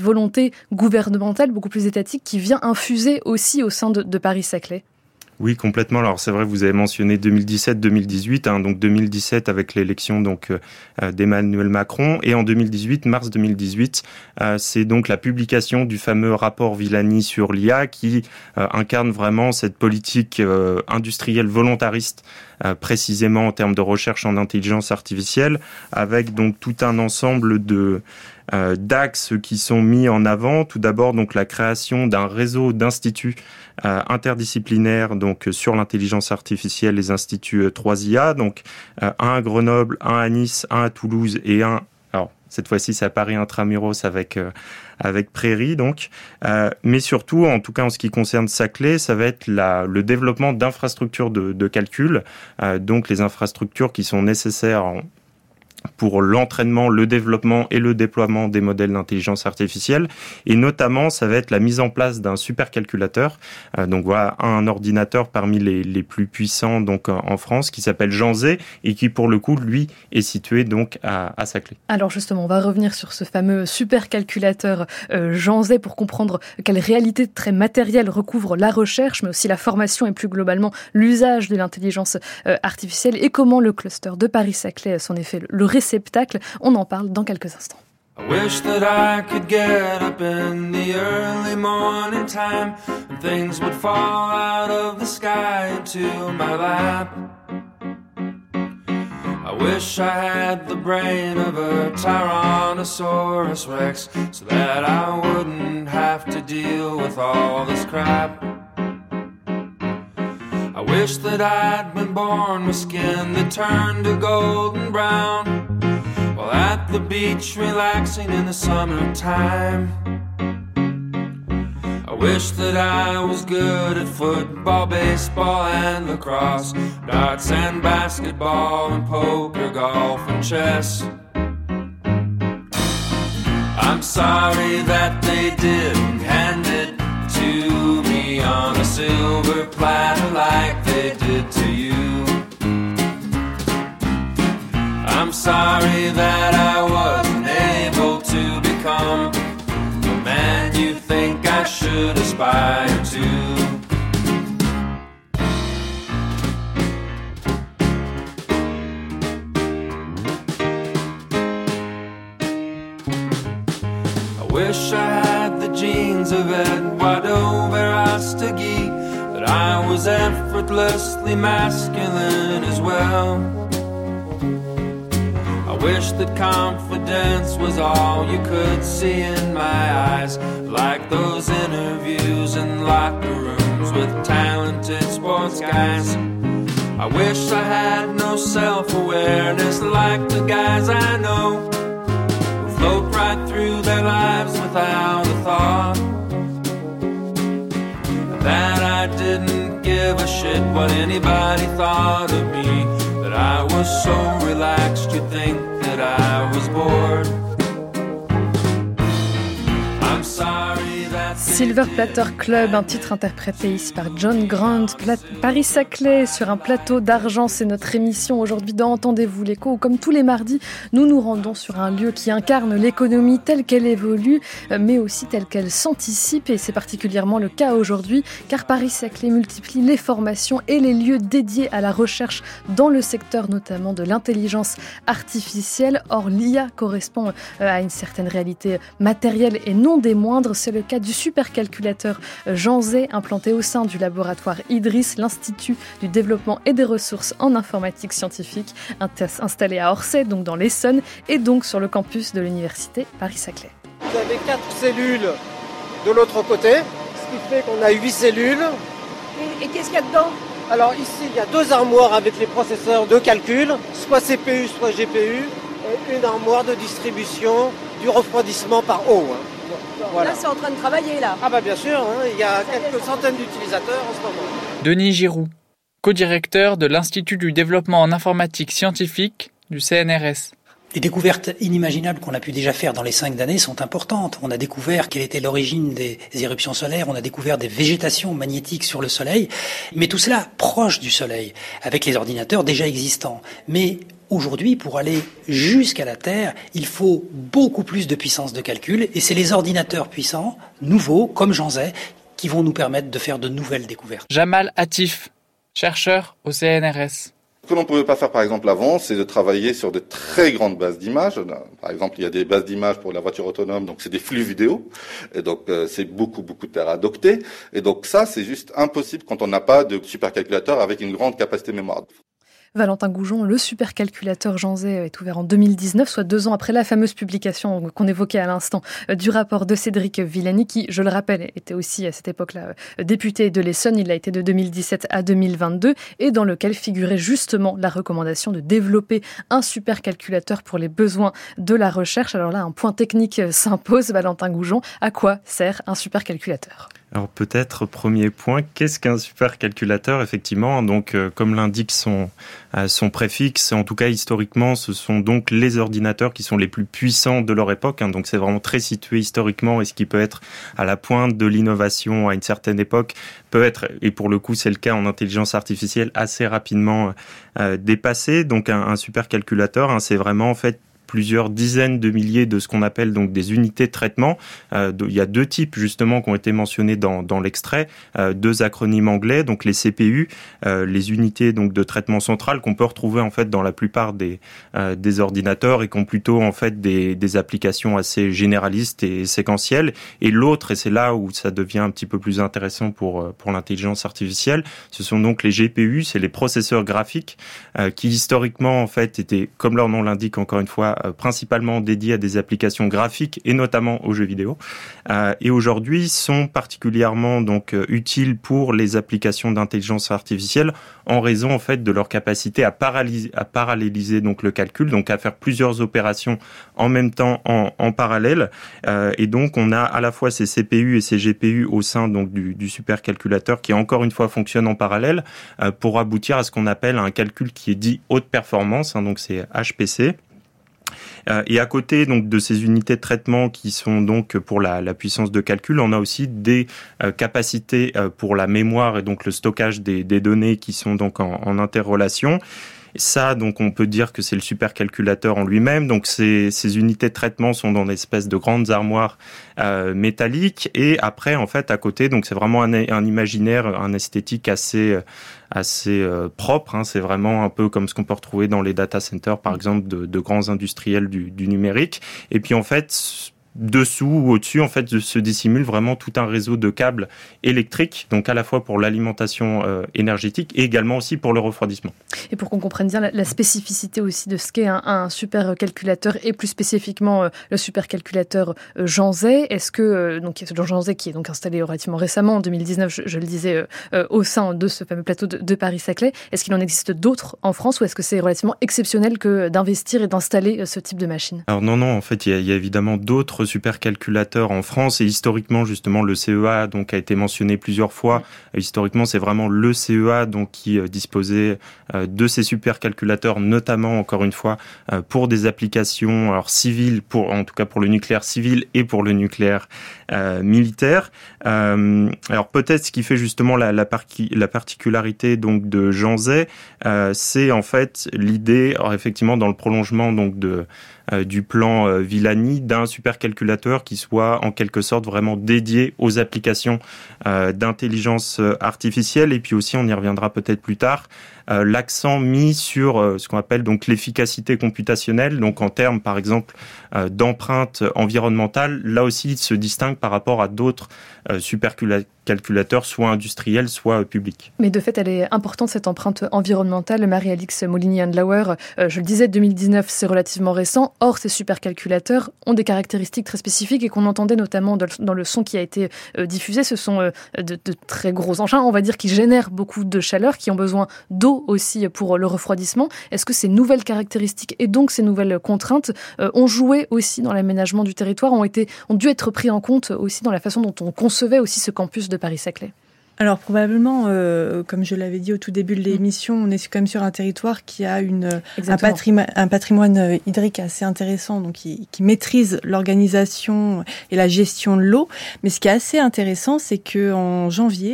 volonté gouvernementale, beaucoup plus étatique, qui vient infuser aussi au sein de, de Paris-Saclay? Oui, complètement. Alors c'est vrai, vous avez mentionné deux mille dix-sept deux mille dix-huit, hein, donc deux mille dix-sept avec l'élection donc euh, d'Emmanuel Macron, et en deux mille dix-huit, mars deux mille dix-huit, euh, c'est donc la publication du fameux rapport Villani sur l'I A qui euh, incarne vraiment cette politique euh, industrielle volontariste, euh, précisément en termes de recherche en intelligence artificielle, avec donc tout un ensemble de euh, d'axes qui sont mis en avant. Tout d'abord, donc la création d'un réseau d'instituts Euh, interdisciplinaires donc sur l'intelligence artificielle, les instituts euh, trois I A, donc euh, un à Grenoble, un à Nice, un à Toulouse et un, alors cette fois-ci c'est à Paris intramuros avec euh, avec Prairie donc, euh, mais surtout en tout cas en ce qui concerne Saclay, ça va être la, le développement d'infrastructures de, de calcul, euh, donc les infrastructures qui sont nécessaires en, pour l'entraînement, le développement et le déploiement des modèles d'intelligence artificielle. Et notamment, ça va être la mise en place d'un supercalculateur. Euh, donc voilà, un ordinateur parmi les, les plus puissants donc en France qui s'appelle Jean Zé et qui pour le coup, lui, est situé donc à, à Saclay. Alors justement, on va revenir sur ce fameux supercalculateur euh, Jean Zé pour comprendre quelle réalité très matérielle recouvre la recherche, mais aussi la formation et plus globalement l'usage de l'intelligence euh, artificielle et comment le cluster de Paris-Saclay s'en est fait le réceptacle. On en parle dans quelques instants. I wish that I could get up in the early morning time and things would fall out of the sky into my lap. I wish I had the brain of a Tyrannosaurus Rex so that I wouldn't have to deal with all this crap. I wish that I'd been born with skin that turned to golden brown while at the beach relaxing in the summertime. I wish that I was good at football, baseball and lacrosse, darts and basketball and poker, golf and chess. I'm sorry that they didn't hand it to me on a silver platter like they did to you. I'm sorry that I wasn't able to become the man you think I should aspire to. I wish I had the genes of Eduardo Verastegui, but I was effortlessly masculine as well. I wish that confidence was all you could see in my eyes, like those interviews in locker rooms with talented sports guys. I wish I had no self-awareness like the guys I know who float right through their lives without a thought, that I didn't give a shit what anybody thought of me, that I was so relaxed you'd think that I was bored. I'm sorry that Silver Platter Club, un titre interprété ici par John Grant. Pla- Paris-Saclay sur un plateau d'argent, c'est notre émission aujourd'hui dans Entendez-vous l'écho, où comme tous les mardis, nous nous rendons sur un lieu qui incarne l'économie telle qu'elle évolue, mais aussi telle qu'elle s'anticipe, et c'est particulièrement le cas aujourd'hui, car Paris-Saclay multiplie les formations et les lieux dédiés à la recherche dans le secteur notamment de l'intelligence artificielle. Or, l'I A correspond à une certaine réalité matérielle et non des moindres. C'est le cas du supercalculateur Jean Zé, implanté au sein du laboratoire Idriss, l'Institut du développement et des ressources en informatique scientifique, installé à Orsay, donc dans l'Essonne, et donc sur le campus de l'université Paris-Saclay. Vous avez quatre cellules de l'autre côté, ce qui fait qu'on a huit cellules. Et, et qu'est-ce qu'il y a dedans? Alors ici, il y a deux armoires avec les processeurs de calcul, soit C P U, soit G P U, et une armoire de distribution du refroidissement par eau. Hein. Voilà. Là, c'est en train de travailler, là. Ah bah bien sûr, hein, il y a quelques centaines d'utilisateurs en ce moment. Denis Giroux, co-directeur de l'Institut du développement en informatique scientifique du C N R S. Les découvertes inimaginables qu'on a pu déjà faire dans les cinq années sont importantes. On a découvert quelle était l'origine des éruptions solaires, on a découvert des végétations magnétiques sur le Soleil, mais tout cela proche du Soleil, avec les ordinateurs déjà existants. Mais Aujourd'hui, pour aller jusqu'à la Terre, il faut beaucoup plus de puissance de calcul et c'est les ordinateurs puissants, nouveaux, comme Jean Zay, qui vont nous permettre de faire de nouvelles découvertes. Jamal Hatif, chercheur au C N R S. Ce que l'on ne pouvait pas faire par exemple avant, c'est de travailler sur de très grandes bases d'images. Par exemple, il y a des bases d'images pour la voiture autonome, donc c'est des flux vidéo, et donc euh, c'est beaucoup beaucoup de terre à adopter. Et donc ça, c'est juste impossible quand on n'a pas de supercalculateur avec une grande capacité mémoire. Valentin Goujon, le supercalculateur Jean Zay est ouvert en deux mille dix-neuf, soit deux ans après la fameuse publication qu'on évoquait à l'instant du rapport de Cédric Villani, qui, je le rappelle, était aussi à cette époque-là député de l'Essonne. Il l'a été de deux mille dix-sept à deux mille vingt-deux, et dans lequel figurait justement la recommandation de développer un supercalculateur pour les besoins de la recherche. Alors là, un point technique s'impose, Valentin Goujon. À quoi sert un supercalculateur ? Alors peut-être, premier point, qu'est-ce qu'un supercalculateur ? Effectivement, donc euh, comme l'indique son, euh, son préfixe, en tout cas historiquement, ce sont donc les ordinateurs qui sont les plus puissants de leur époque. Hein, donc c'est vraiment très situé historiquement, et ce qui peut être à la pointe de l'innovation à une certaine époque peut être, et pour le coup c'est le cas en intelligence artificielle, assez rapidement euh, dépassé. Donc un, un supercalculateur, hein, c'est vraiment en fait plusieurs dizaines de milliers de ce qu'on appelle donc des unités de traitement. Euh, il y a deux types justement qui ont été mentionnés dans, dans l'extrait, euh, deux acronymes anglais, donc les C P U, euh, les unités donc de traitement central qu'on peut retrouver en fait dans la plupart des euh, des ordinateurs et qui ont plutôt en fait des des applications assez généralistes et séquentielles. Et l'autre, et c'est là où ça devient un petit peu plus intéressant pour pour l'intelligence artificielle, ce sont donc les G P U, c'est les processeurs graphiques euh, qui historiquement en fait étaient, comme leur nom l'indique encore une fois, principalement dédiés à des applications graphiques et notamment aux jeux vidéo, euh, et aujourd'hui sont particulièrement donc euh, utiles pour les applications d'intelligence artificielle en raison en fait de leur capacité à paralyser, à paralléliser donc le calcul, donc à faire plusieurs opérations en même temps en, en parallèle, euh, et donc on a à la fois ces C P U et ces G P U au sein donc du, du supercalculateur qui encore une fois fonctionne en parallèle euh, pour aboutir à ce qu'on appelle un calcul qui est dit haute performance, hein, donc c'est H P C. Et à côté donc de ces unités de traitement qui sont donc pour la, la puissance de calcul, on a aussi des euh, capacités euh, pour la mémoire et donc le stockage des, des données qui sont donc en, en interrelation. Et ça, donc, on peut dire que c'est le supercalculateur en lui-même. Donc, ces, ces unités de traitement sont dans des espèces de grandes armoires euh, métalliques. Et après, en fait, à côté, donc, c'est vraiment un, un imaginaire, un esthétique assez, assez euh, propre. Hein. C'est vraiment un peu comme ce qu'on peut retrouver dans les data centers, par exemple, de, de grands industriels du, du numérique. Et puis, en fait, dessous ou au-dessus, en fait, se dissimule vraiment tout un réseau de câbles électriques, donc à la fois pour l'alimentation euh, énergétique et également aussi pour le refroidissement. Et pour qu'on comprenne bien la, la spécificité aussi de ce qu'est un, un supercalculateur et plus spécifiquement euh, le supercalculateur euh, Jean Zay, est-ce que, euh, donc Jean Zay qui est donc installé relativement récemment, en deux mille dix-neuf, je, je le disais, euh, euh, au sein de ce fameux plateau de, de Paris-Saclay, est-ce qu'il en existe d'autres en France ou est-ce que c'est relativement exceptionnel que d'investir et d'installer euh, ce type de machine ? Alors non, non, en fait, il y a, il y a évidemment d'autres supercalculateur en France et historiquement justement le C E A donc a été mentionné plusieurs fois. Mmh. Historiquement c'est vraiment le C E A donc qui euh, disposait euh, de ces supercalculateurs notamment encore une fois euh, pour des applications alors civiles, pour en tout cas pour le nucléaire civil et pour le nucléaire euh, militaire. Euh, alors peut-être ce qui fait justement la, la, par- la particularité donc de Jean Zay, euh, c'est en fait l'idée, alors effectivement dans le prolongement donc de Euh, du plan euh, Villani, d'un supercalculateur qui soit en quelque sorte vraiment dédié aux applications euh, d'intelligence artificielle. Et puis aussi, on y reviendra peut-être plus tard, euh, l'accent mis sur euh, ce qu'on appelle donc l'efficacité computationnelle. Donc en termes, par exemple, euh, d'empreinte environnementale, là aussi, il se distingue par rapport à d'autres euh, supercalculateurs, soit industriels, soit euh, publics. Mais de fait, elle est importante, cette empreinte environnementale. Marie-Alix Moligny-Andlauer, euh, je le disais, deux mille dix-neuf, c'est relativement récent. Or, ces supercalculateurs ont des caractéristiques très spécifiques et qu'on entendait notamment dans le son qui a été euh, diffusé. Ce sont euh, de, de très gros engins, on va dire, qui génèrent beaucoup de chaleur, qui ont besoin d'eau aussi pour le refroidissement. Est-ce que ces nouvelles caractéristiques et donc ces nouvelles contraintes euh, ont joué aussi dans l'aménagement du territoire, ont, été, ont dû être pris en compte aussi dans la façon dont on concevait aussi ce campus de Paris-Saclay ? Alors probablement, euh, comme je l'avais dit au tout début de l'émission, on est quand même sur un territoire qui a une, un, patrimoine, un patrimoine hydrique assez intéressant, donc qui, qui maîtrise l'organisation et la gestion de l'eau. Mais ce qui est assez intéressant, c'est que en janvier,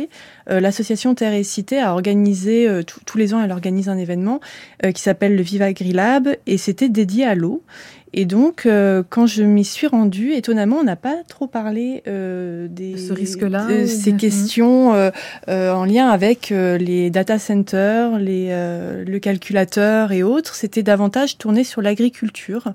euh, l'association Terre et Cité a organisé, euh, t- tous les ans, elle organise un événement euh, qui s'appelle le Viva Agri-Lab, et c'était dédié à l'eau. Et donc, euh, quand je m'y suis rendue, étonnamment, on n'a pas trop parlé euh, des, de ce risque-là, de ces de... questions euh, euh, en lien avec euh, les data centers, les, euh, le calculateur et autres. C'était davantage tourné sur l'agriculture.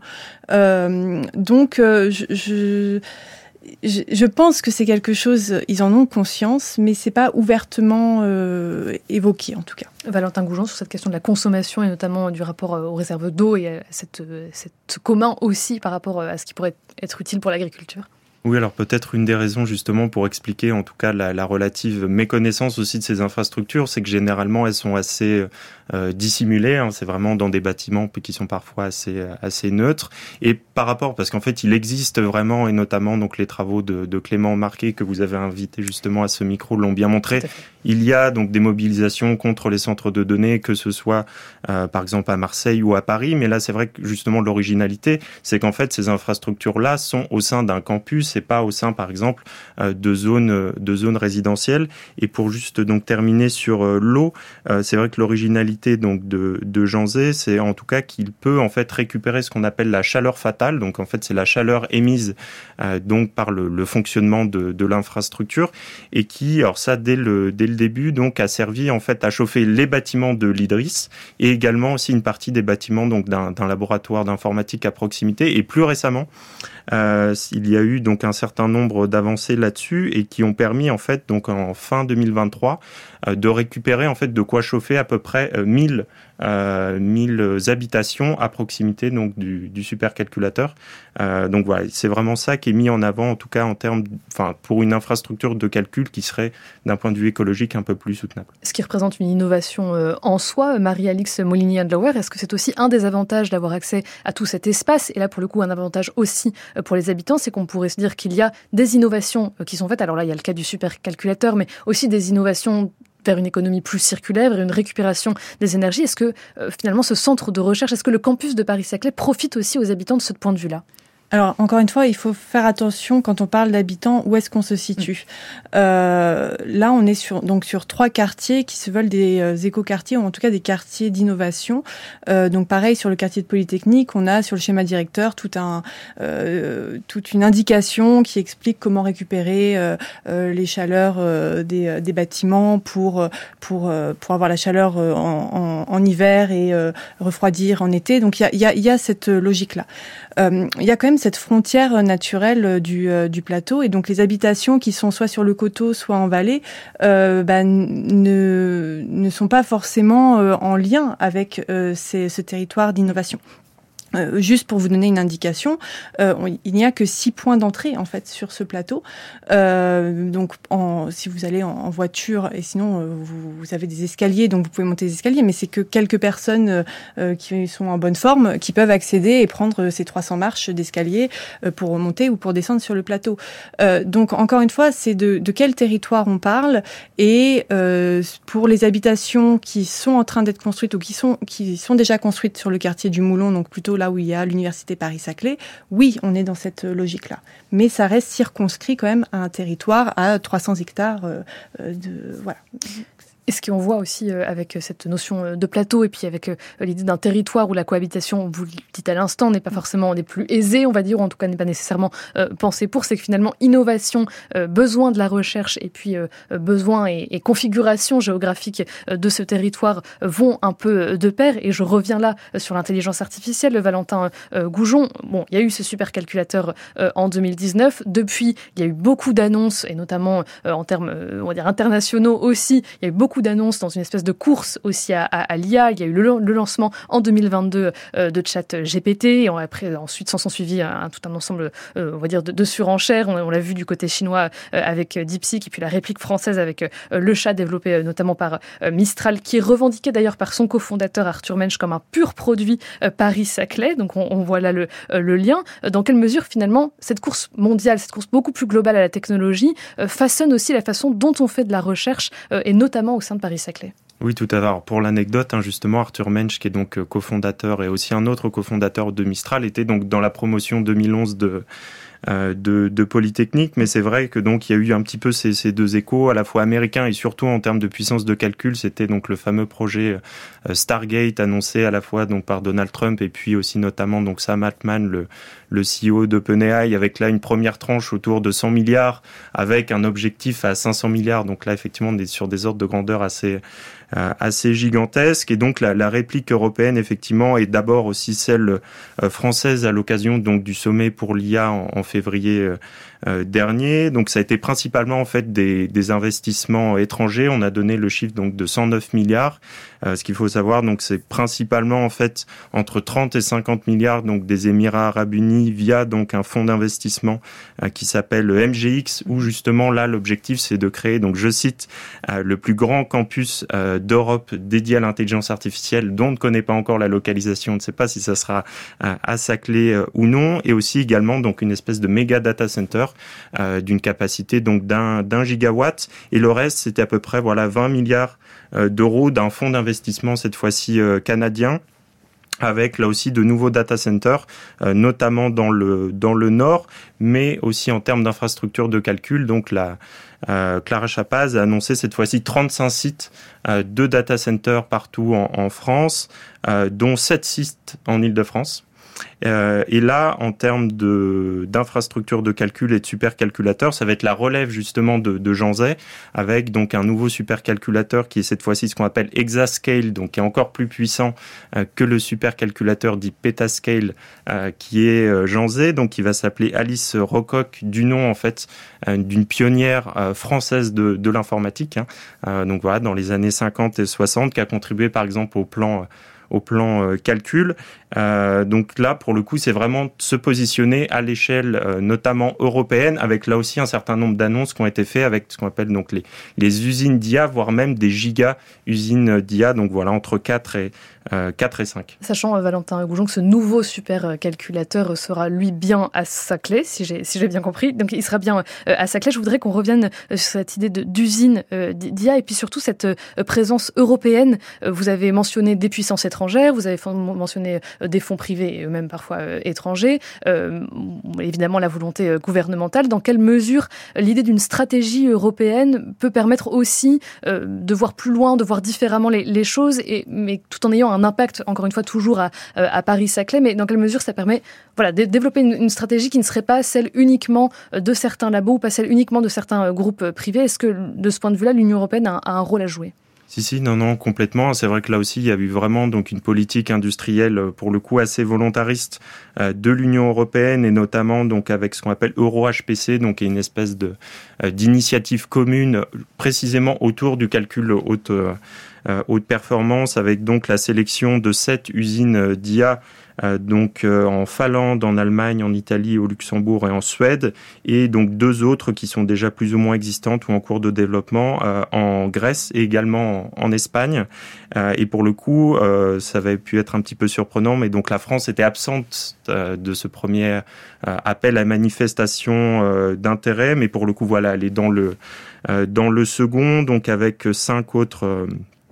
Euh, donc, euh, je... je Je, je pense que c'est quelque chose, ils en ont conscience, mais c'est pas ouvertement euh, évoqué en tout cas. Valentin Goujon, sur cette question de la consommation et notamment du rapport aux réserves d'eau et à cette, cette commun aussi par rapport à ce qui pourrait être utile pour l'agriculture. Oui, alors peut-être une des raisons justement pour expliquer en tout cas la, la relative méconnaissance aussi de ces infrastructures, c'est que généralement elles sont assez euh, dissimulées, hein, c'est vraiment dans des bâtiments qui sont parfois assez assez neutres. Et par rapport, parce qu'en fait il existe vraiment, et notamment donc les travaux de, de Clément Marquet que vous avez invité justement à ce micro l'ont bien montré, il y a donc des mobilisations contre les centres de données, que ce soit euh, par exemple à Marseille ou à Paris, mais là c'est vrai que justement l'originalité, c'est qu'en fait ces infrastructures-là sont au sein d'un campus, c'est pas au sein, par exemple, euh, de zones de zones résidentielles. Et pour juste donc terminer sur euh, l'eau, euh, c'est vrai que l'originalité donc de de Jean Zay, c'est en tout cas qu'il peut en fait récupérer ce qu'on appelle la chaleur fatale. Donc en fait, c'est la chaleur émise euh, donc par le, le fonctionnement de de l'infrastructure, et qui, alors ça dès le dès le début, donc a servi en fait à chauffer les bâtiments de l'I D R I S et également aussi une partie des bâtiments donc d'un d'un laboratoire d'informatique à proximité. Et plus récemment, Euh, il y a eu donc un certain nombre d'avancées là-dessus et qui ont permis en fait donc en fin deux mille vingt-trois euh, de récupérer en fait de quoi chauffer à peu près euh, mille euh, mille habitations à proximité donc du, du supercalculateur. Euh, donc voilà, c'est vraiment ça qui est mis en avant en tout cas en termes, enfin pour une infrastructure de calcul qui serait d'un point de vue écologique un peu plus soutenable. Ce qui représente une innovation euh, en soi, Marie-Alix Molinier-Andlauer, est-ce que c'est aussi un des avantages d'avoir accès à tout cet espace, et là pour le coup un avantage aussi euh, pour les habitants, c'est qu'on pourrait se dire qu'il y a des innovations euh, qui sont faites, alors là il y a le cas du supercalculateur, mais aussi des innovations vers une économie plus circulaire, vers une récupération des énergies. Est-ce que euh, finalement ce centre de recherche, est-ce que le campus de Paris-Saclay profite aussi aux habitants de ce point de vue-là ? Alors, encore une fois, il faut faire attention quand on parle d'habitants, où est-ce qu'on se situe. Mmh. Euh, là, on est sur donc sur trois quartiers qui se veulent des euh, éco-quartiers, ou en tout cas des quartiers d'innovation. Euh, donc, pareil, sur le quartier de Polytechnique, on a sur le schéma directeur tout un, euh, toute une indication qui explique comment récupérer euh, euh, les chaleurs euh, des, des bâtiments pour pour pour avoir la chaleur en, en, en hiver et euh, refroidir en été. Donc, il y a il y a il y a cette logique-là. Euh, il y a quand même cette frontière naturelle du, euh, du plateau, et donc les habitations qui sont soit sur le coteau, soit en vallée, euh, bah, ne, ne sont pas forcément euh, en lien avec euh, ces, ce territoire d'innovation. Euh, juste pour vous donner une indication, euh, on, il n'y a que six points d'entrée en fait sur ce plateau. Euh, donc, en, si vous allez en, en voiture, et sinon euh, vous, vous avez des escaliers, donc vous pouvez monter les escaliers, mais c'est que quelques personnes euh, qui sont en bonne forme qui peuvent accéder et prendre ces trois cents marches d'escalier euh, pour monter ou pour descendre sur le plateau. Euh, donc, encore une fois, c'est de, de quel territoire on parle, et euh, pour les habitations qui sont en train d'être construites ou qui sont qui sont déjà construites sur le quartier du Moulon, donc plutôt là où il y a l'université Paris-Saclay, oui, on est dans cette logique-là. Mais ça reste circonscrit quand même à un territoire à trois cents hectares euh, de... Voilà. Et ce qu'on voit aussi avec cette notion de plateau, et puis avec l'idée d'un territoire où la cohabitation, vous le dites à l'instant, n'est pas forcément des plus aisées, on va dire, ou en tout cas n'est pas nécessairement euh, pensée pour, c'est que finalement innovation, euh, besoin de la recherche, et puis euh, besoin et, et configuration géographique de ce territoire vont un peu de pair. Et je reviens là sur l'intelligence artificielle, Valentin euh, Goujon. Bon, il y a eu ce supercalculateur euh, en deux mille dix-neuf. Depuis, il y a eu beaucoup d'annonces, et notamment euh, en termes, euh, on va dire, internationaux aussi. Il y a eu beaucoup d'annonces dans une espèce de course aussi à, à, à l'I A. Il y a eu le, le lancement en deux mille vingt-deux euh, de ChatGPT, et on, après, ensuite s'en sont suivis un, tout un ensemble, euh, on va dire, de, de surenchères. On, on l'a vu du côté chinois euh, avec DeepSeek, et puis la réplique française avec euh, le chat développé euh, notamment par euh, Mistral, qui est revendiqué d'ailleurs par son cofondateur Arthur Mensch comme un pur produit euh, Paris-Saclay. Donc on, on voit là le, euh, le lien. Dans quelle mesure finalement cette course mondiale, cette course beaucoup plus globale à la technologie euh, façonne aussi la façon dont on fait de la recherche, euh, et notamment au sein de Paris-Saclay. Oui, tout à fait. Alors, pour l'anecdote, hein, justement, Arthur Mensch, qui est donc cofondateur et aussi un autre cofondateur de Mistral, était donc dans la promotion deux mille onze de euh, de, de Polytechnique, mais c'est vrai que donc il y a eu un petit peu ces, ces deux échos, à la fois américains et surtout en termes de puissance de calcul. C'était donc le fameux projet euh, Stargate annoncé à la fois donc par Donald Trump et puis aussi notamment donc Sam Altman, le, le C E O d'OpenAI, avec là une première tranche autour de cent milliards, avec un objectif à cinq cents milliards. Donc là effectivement on est sur des ordres de grandeur assez Euh, assez gigantesque. Et donc la, la réplique européenne effectivement est d'abord aussi celle euh, française à l'occasion donc du sommet pour l'I A en, en février euh, euh, dernier. Donc ça a été principalement en fait des, des investissements étrangers. On a donné le chiffre donc de cent neuf milliards. Euh, ce qu'il faut savoir donc c'est principalement en fait entre trente et cinquante milliards donc des Émirats Arabes Unis via donc un fonds d'investissement euh, qui s'appelle le M G X, où justement là l'objectif c'est de créer donc je cite euh, le plus grand campus euh, d'Europe dédié à l'intelligence artificielle, dont on ne connaît pas encore la localisation. On ne sait pas si ça sera euh, à Saclay euh, ou non, et aussi également donc une espèce de méga data center euh, d'une capacité donc d'un d'un gigawatt. Et le reste, c'était à peu près voilà vingt milliards euh, d'euros d'un fonds d'investissement cette fois-ci euh, canadien, avec là aussi de nouveaux data centers, euh, notamment dans le dans le nord, mais aussi en termes d'infrastructures de calcul. Donc la euh, Clara Chapaz a annoncé cette fois-ci trente-cinq sites euh, de data centers partout en, en France, euh, dont sept sites en Île-de-France. Euh, et là, en termes de, d'infrastructures de calcul et de supercalculateurs, ça va être la relève justement de, de Jean Zay, avec donc un nouveau supercalculateur qui est cette fois-ci ce qu'on appelle Exascale, donc qui est encore plus puissant euh, que le supercalculateur dit Petascale, euh, qui est euh, Jean Zay, donc qui va s'appeler Alice Rocoq, du nom en fait euh, d'une pionnière euh, française de, de l'informatique. Hein. Euh, donc voilà, dans les années cinquante et soixante, qui a contribué par exemple au plan euh, au plan euh, calcul. Euh, donc là, pour le coup, c'est vraiment se positionner à l'échelle euh, notamment européenne, avec là aussi un certain nombre d'annonces qui ont été faites avec ce qu'on appelle donc les, les usines d'I A, voire même des giga-usines d'I A, donc voilà, entre quatre et, euh, quatre et cinq. Sachant, euh, Valentin Goujon, que ce nouveau supercalculateur sera, lui, bien à Saclay, si j'ai, si j'ai bien compris. Donc, il sera bien euh, à Saclay. Je voudrais qu'on revienne euh, sur cette idée de, d'usine euh, d'I A et puis surtout cette euh, présence européenne. Euh, vous avez mentionné des puissances étrangères, vous avez mentionné euh, des fonds privés, même parfois euh, étrangers, euh, évidemment la volonté euh, gouvernementale. Dans quelle mesure euh, l'idée d'une stratégie européenne peut permettre aussi euh, de voir plus loin, de voir différemment les, les choses, et, mais tout en ayant un impact, encore une fois, toujours à, euh, à Paris-Saclay, mais dans quelle mesure ça permet voilà, de développer une, une stratégie qui ne serait pas celle uniquement de certains labos ou pas celle uniquement de certains euh, groupes privés. Est-ce que, de ce point de vue-là, l'Union européenne a, a un rôle à jouer ? Si, si, non, non, complètement. C'est vrai que là aussi, il y a eu vraiment donc une politique industrielle, pour le coup, assez volontariste euh, de l'Union européenne, et notamment donc avec ce qu'on appelle Euro-H P C, donc une espèce de euh, d'initiative commune précisément autour du calcul haute euh, haute performance, avec donc la sélection de sept usines d'I A. Euh, donc euh, en Finlande, en Allemagne, en Italie, au Luxembourg et en Suède, et donc deux autres qui sont déjà plus ou moins existantes ou en cours de développement euh, en Grèce et également en, en Espagne. Euh, et pour le coup, euh, ça avait pu être un petit peu surprenant, mais donc la France était absente euh, de ce premier euh, appel à manifestation euh, d'intérêt, mais pour le coup, voilà, elle est dans le euh, dans le second, donc avec cinq autres euh,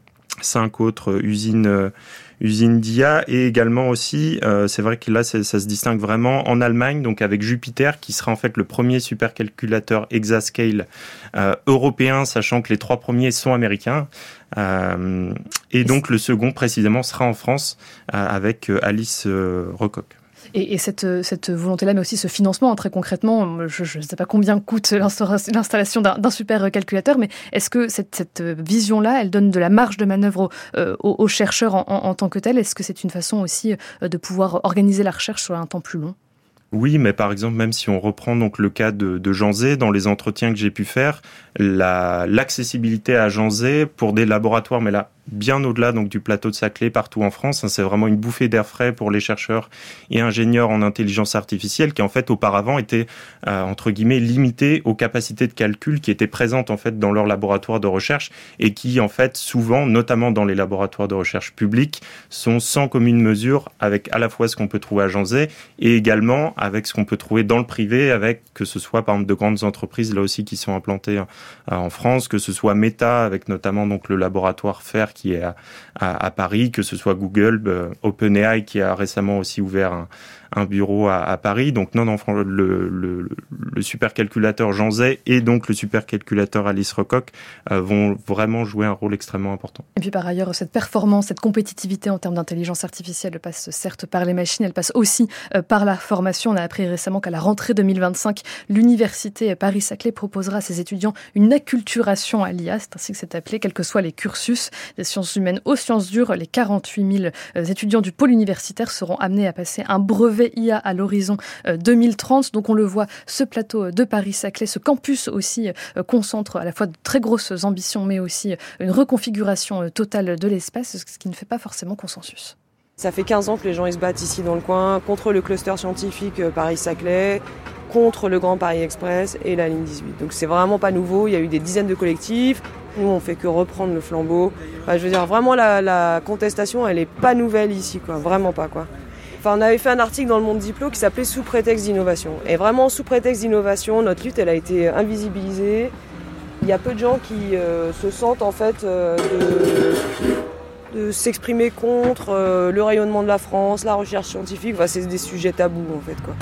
cinq autres usines. Euh, usine d'I A, et également aussi, euh, c'est vrai que là, ça se distingue vraiment en Allemagne, donc avec Jupiter, qui sera en fait le premier supercalculateur Exascale euh, européen, sachant que les trois premiers sont américains. Euh, et donc le second, précisément, sera en France, euh, avec Alice euh, Rocoq. Et, et cette, cette volonté-là, mais aussi ce financement, très concrètement, je ne sais pas combien coûte l'installation d'un, d'un supercalculateur, mais est-ce que cette, cette vision-là, elle donne de la marge de manœuvre aux, aux, aux chercheurs en, en, en tant que tel ? Est-ce que c'est une façon aussi de pouvoir organiser la recherche sur un temps plus long ? Oui, mais par exemple, même si on reprend donc le cas de, de Jean Zay, dans les entretiens que j'ai pu faire, la, l'accessibilité à Jean Zay pour des laboratoires, mais là, bien au-delà donc du plateau de Saclay, partout en France, hein, c'est vraiment une bouffée d'air frais pour les chercheurs et ingénieurs en intelligence artificielle qui en fait auparavant étaient euh, entre guillemets limitées aux capacités de calcul qui étaient présentes en fait dans leur laboratoire de recherche et qui en fait souvent, notamment dans les laboratoires de recherche publics, sont sans commune mesure avec à la fois ce qu'on peut trouver à Jean Zay et également avec ce qu'on peut trouver dans le privé, avec que ce soit par exemple de grandes entreprises là aussi qui sont implantées euh, en France, que ce soit Meta avec notamment donc le laboratoire F A I R qui est à, à, à Paris, que ce soit Google, euh, OpenAI qui a récemment aussi ouvert un, un bureau à, à Paris. Donc non, non, le, le, le supercalculateur Jean Zay et donc le supercalculateur Alice Recoq euh, vont vraiment jouer un rôle extrêmement important. Et puis par ailleurs, cette performance, cette compétitivité en termes d'intelligence artificielle passe certes par les machines, elle passe aussi euh, par la formation. On a appris récemment qu'à la rentrée deux mille vingt-cinq, l'université Paris-Saclay proposera à ses étudiants une acculturation à l'I A, c'est ainsi que c'est appelé, quels que soient les cursus, des sciences humaines aux sciences dures. Les quarante-huit mille euh, étudiants du pôle universitaire seront amenés à passer un brevet I A à l'horizon euh, deux mille trente. Donc on le voit, ce plateau de Paris-Saclay, ce campus aussi euh, concentre à la fois de très grosses ambitions, mais aussi une reconfiguration euh, totale de l'espace, ce qui ne fait pas forcément consensus. Ça fait quinze ans que les gens ils se battent ici dans le coin contre le cluster scientifique Paris-Saclay, contre le Grand Paris Express et la ligne dix-huit. Donc c'est vraiment pas nouveau, il y a eu des dizaines de collectifs. Nous on fait que reprendre le flambeau. Enfin, je veux dire vraiment la, la contestation elle est pas nouvelle ici, quoi, vraiment pas quoi. Enfin, on avait fait un article dans le Monde Diplo qui s'appelait Sous prétexte d'innovation. Et vraiment sous prétexte d'innovation, notre lutte elle a été invisibilisée. Il y a peu de gens qui euh, se sentent en fait euh, de, de s'exprimer contre euh, le rayonnement de la France, la recherche scientifique. Enfin, c'est des sujets tabous en fait, quoi.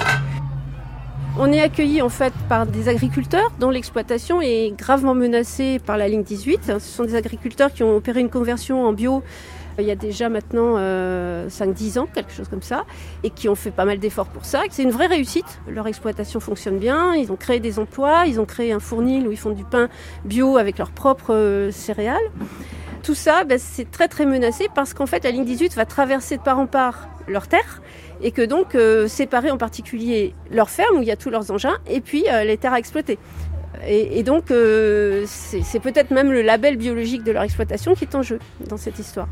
On est accueillis en fait par des agriculteurs dont l'exploitation est gravement menacée par la ligne dix-huit. Ce sont des agriculteurs qui ont opéré une conversion en bio il y a déjà maintenant euh, cinq dix ans, quelque chose comme ça, et qui ont fait pas mal d'efforts pour ça. C'est une vraie réussite, leur exploitation fonctionne bien, ils ont créé des emplois, ils ont créé un fournil où ils font du pain bio avec leurs propres euh, céréales. Tout ça, ben, c'est très très menacé parce qu'en fait la ligne dix-huit va traverser de part en part leurs terres et que donc euh, séparer en particulier leurs fermes où il y a tous leurs engins et puis euh, les terres à exploiter. Et, et donc euh, c'est, c'est peut-être même le label biologique de leur exploitation qui est en jeu dans cette histoire.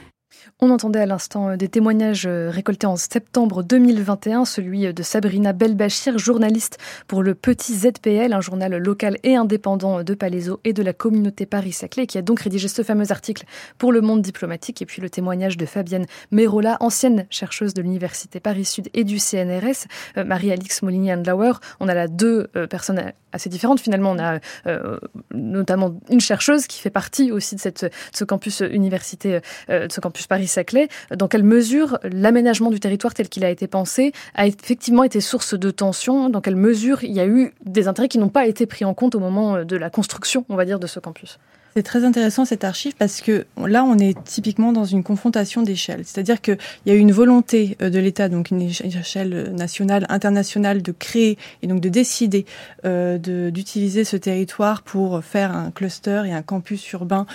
On entendait à l'instant des témoignages récoltés en septembre deux mille vingt et un, celui de Sabrina Belbachir, journaliste pour le Petit Z P L, un journal local et indépendant de Palaiseau et de la communauté Paris-Saclay, qui a donc rédigé ce fameux article pour Le Monde diplomatique. Et puis le témoignage de Fabienne Merola, ancienne chercheuse de l'Université Paris-Sud et du C N R S, euh, Marie-Alix Moligny-Andlauer. On a là deux euh, personnes assez différentes. Finalement, on a euh, notamment une chercheuse qui fait partie aussi de, cette, de ce campus université, euh, de ce campus Paris-Saclay. Dans quelle mesure l'aménagement du territoire tel qu'il a été pensé a effectivement été source de tension? Dans quelle mesure il y a eu des intérêts qui n'ont pas été pris en compte au moment de la construction, on va dire, de ce campus? C'est très intéressant cette archive parce que là, on est typiquement dans une confrontation d'échelles. C'est-à-dire qu'il y a eu une volonté de l'État, donc une échelle nationale, internationale, de créer et donc de décider euh, de, d'utiliser ce territoire pour faire un cluster et un campus urbain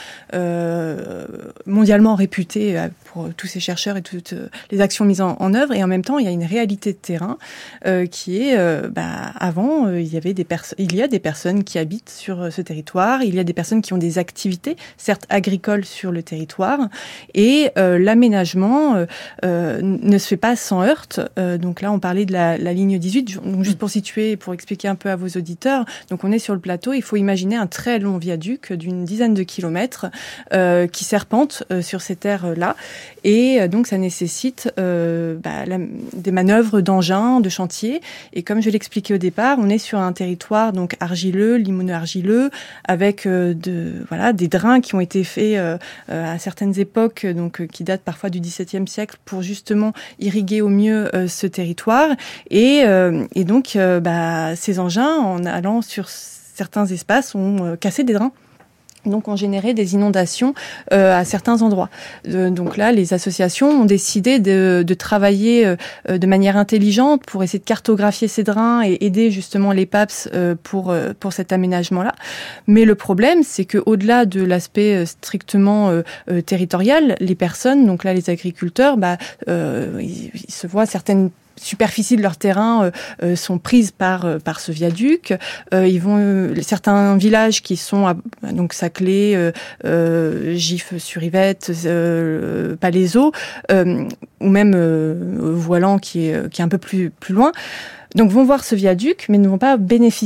euh, mondialement réputé pour tous ces chercheurs et toutes les actions mises en, en œuvre. Et en même temps, il y a une réalité de terrain euh, qui est, euh, bah, avant, euh, il y avait des personnes, il y a des personnes qui habitent sur ce territoire, il y a des personnes qui ont des activités, certes agricoles sur le territoire, et euh, l'aménagement euh, euh, ne se fait pas sans heurte. Euh, donc là, on parlait de la, la ligne dix-huit. Donc juste pour situer, pour expliquer un peu à vos auditeurs, donc on est sur le plateau. Il faut imaginer un très long viaduc d'une dizaine de kilomètres euh, qui serpente euh, sur ces terres-là, et euh, donc ça nécessite euh, bah, la, des manœuvres d'engins, de chantiers. Et comme je l'expliquais au départ, on est sur un territoire donc argileux, limoneux argileux, avec euh, de voilà Voilà, des drains qui ont été faits euh, à certaines époques, donc euh, qui datent parfois du dix-septième siècle, pour justement irriguer au mieux euh, ce territoire. Et, euh, et donc, euh, bah, ces engins, en allant sur certains espaces, ont euh, cassé des drains. Donc, ont généré des inondations euh, à certains endroits. Euh, donc là, les associations ont décidé de, de travailler euh, de manière intelligente pour essayer de cartographier ces drains et aider justement les P A P S euh, pour euh, pour cet aménagement-là. Mais le problème, c'est que au-delà de l'aspect strictement euh, euh, territorial, les personnes, donc là les agriculteurs, bah euh, ils, ils se voient certaines superficies de leur terrain euh, euh, sont prises par euh, par ce viaduc. Euh, ils vont euh, certains villages qui sont à, donc Saclay, euh, euh, Gif-sur-Yvette, euh, Palaiseau, euh, ou même euh, Voilan qui est qui est un peu plus plus loin. Donc vont voir ce viaduc, mais ne vont pas bénéficier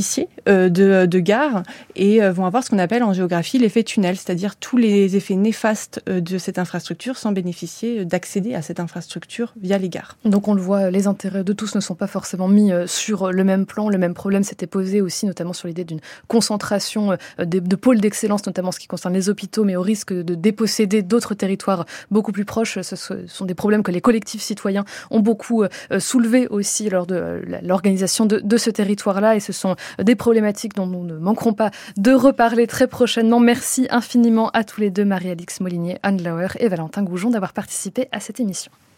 euh, de, de gares et euh, vont avoir ce qu'on appelle en géographie l'effet tunnel, c'est-à-dire tous les effets néfastes euh, de cette infrastructure sans bénéficier d'accéder à cette infrastructure via les gares. Donc on le voit, les intérêts de tous ne sont pas forcément mis sur le même plan. Le même problème s'était posé aussi notamment sur l'idée d'une concentration de, de pôles d'excellence, notamment en ce qui concerne les hôpitaux, mais au risque de déposséder d'autres territoires beaucoup plus proches. Ce sont des problèmes que les collectifs citoyens ont beaucoup soulevés aussi lors de l'organisation de, de ce territoire-là, et ce sont des problématiques dont nous ne manquerons pas de reparler très prochainement. Merci infiniment à tous les deux, Marie-Alix Molinier, Anne Lauer et Valentin Goujon, d'avoir participé à cette émission.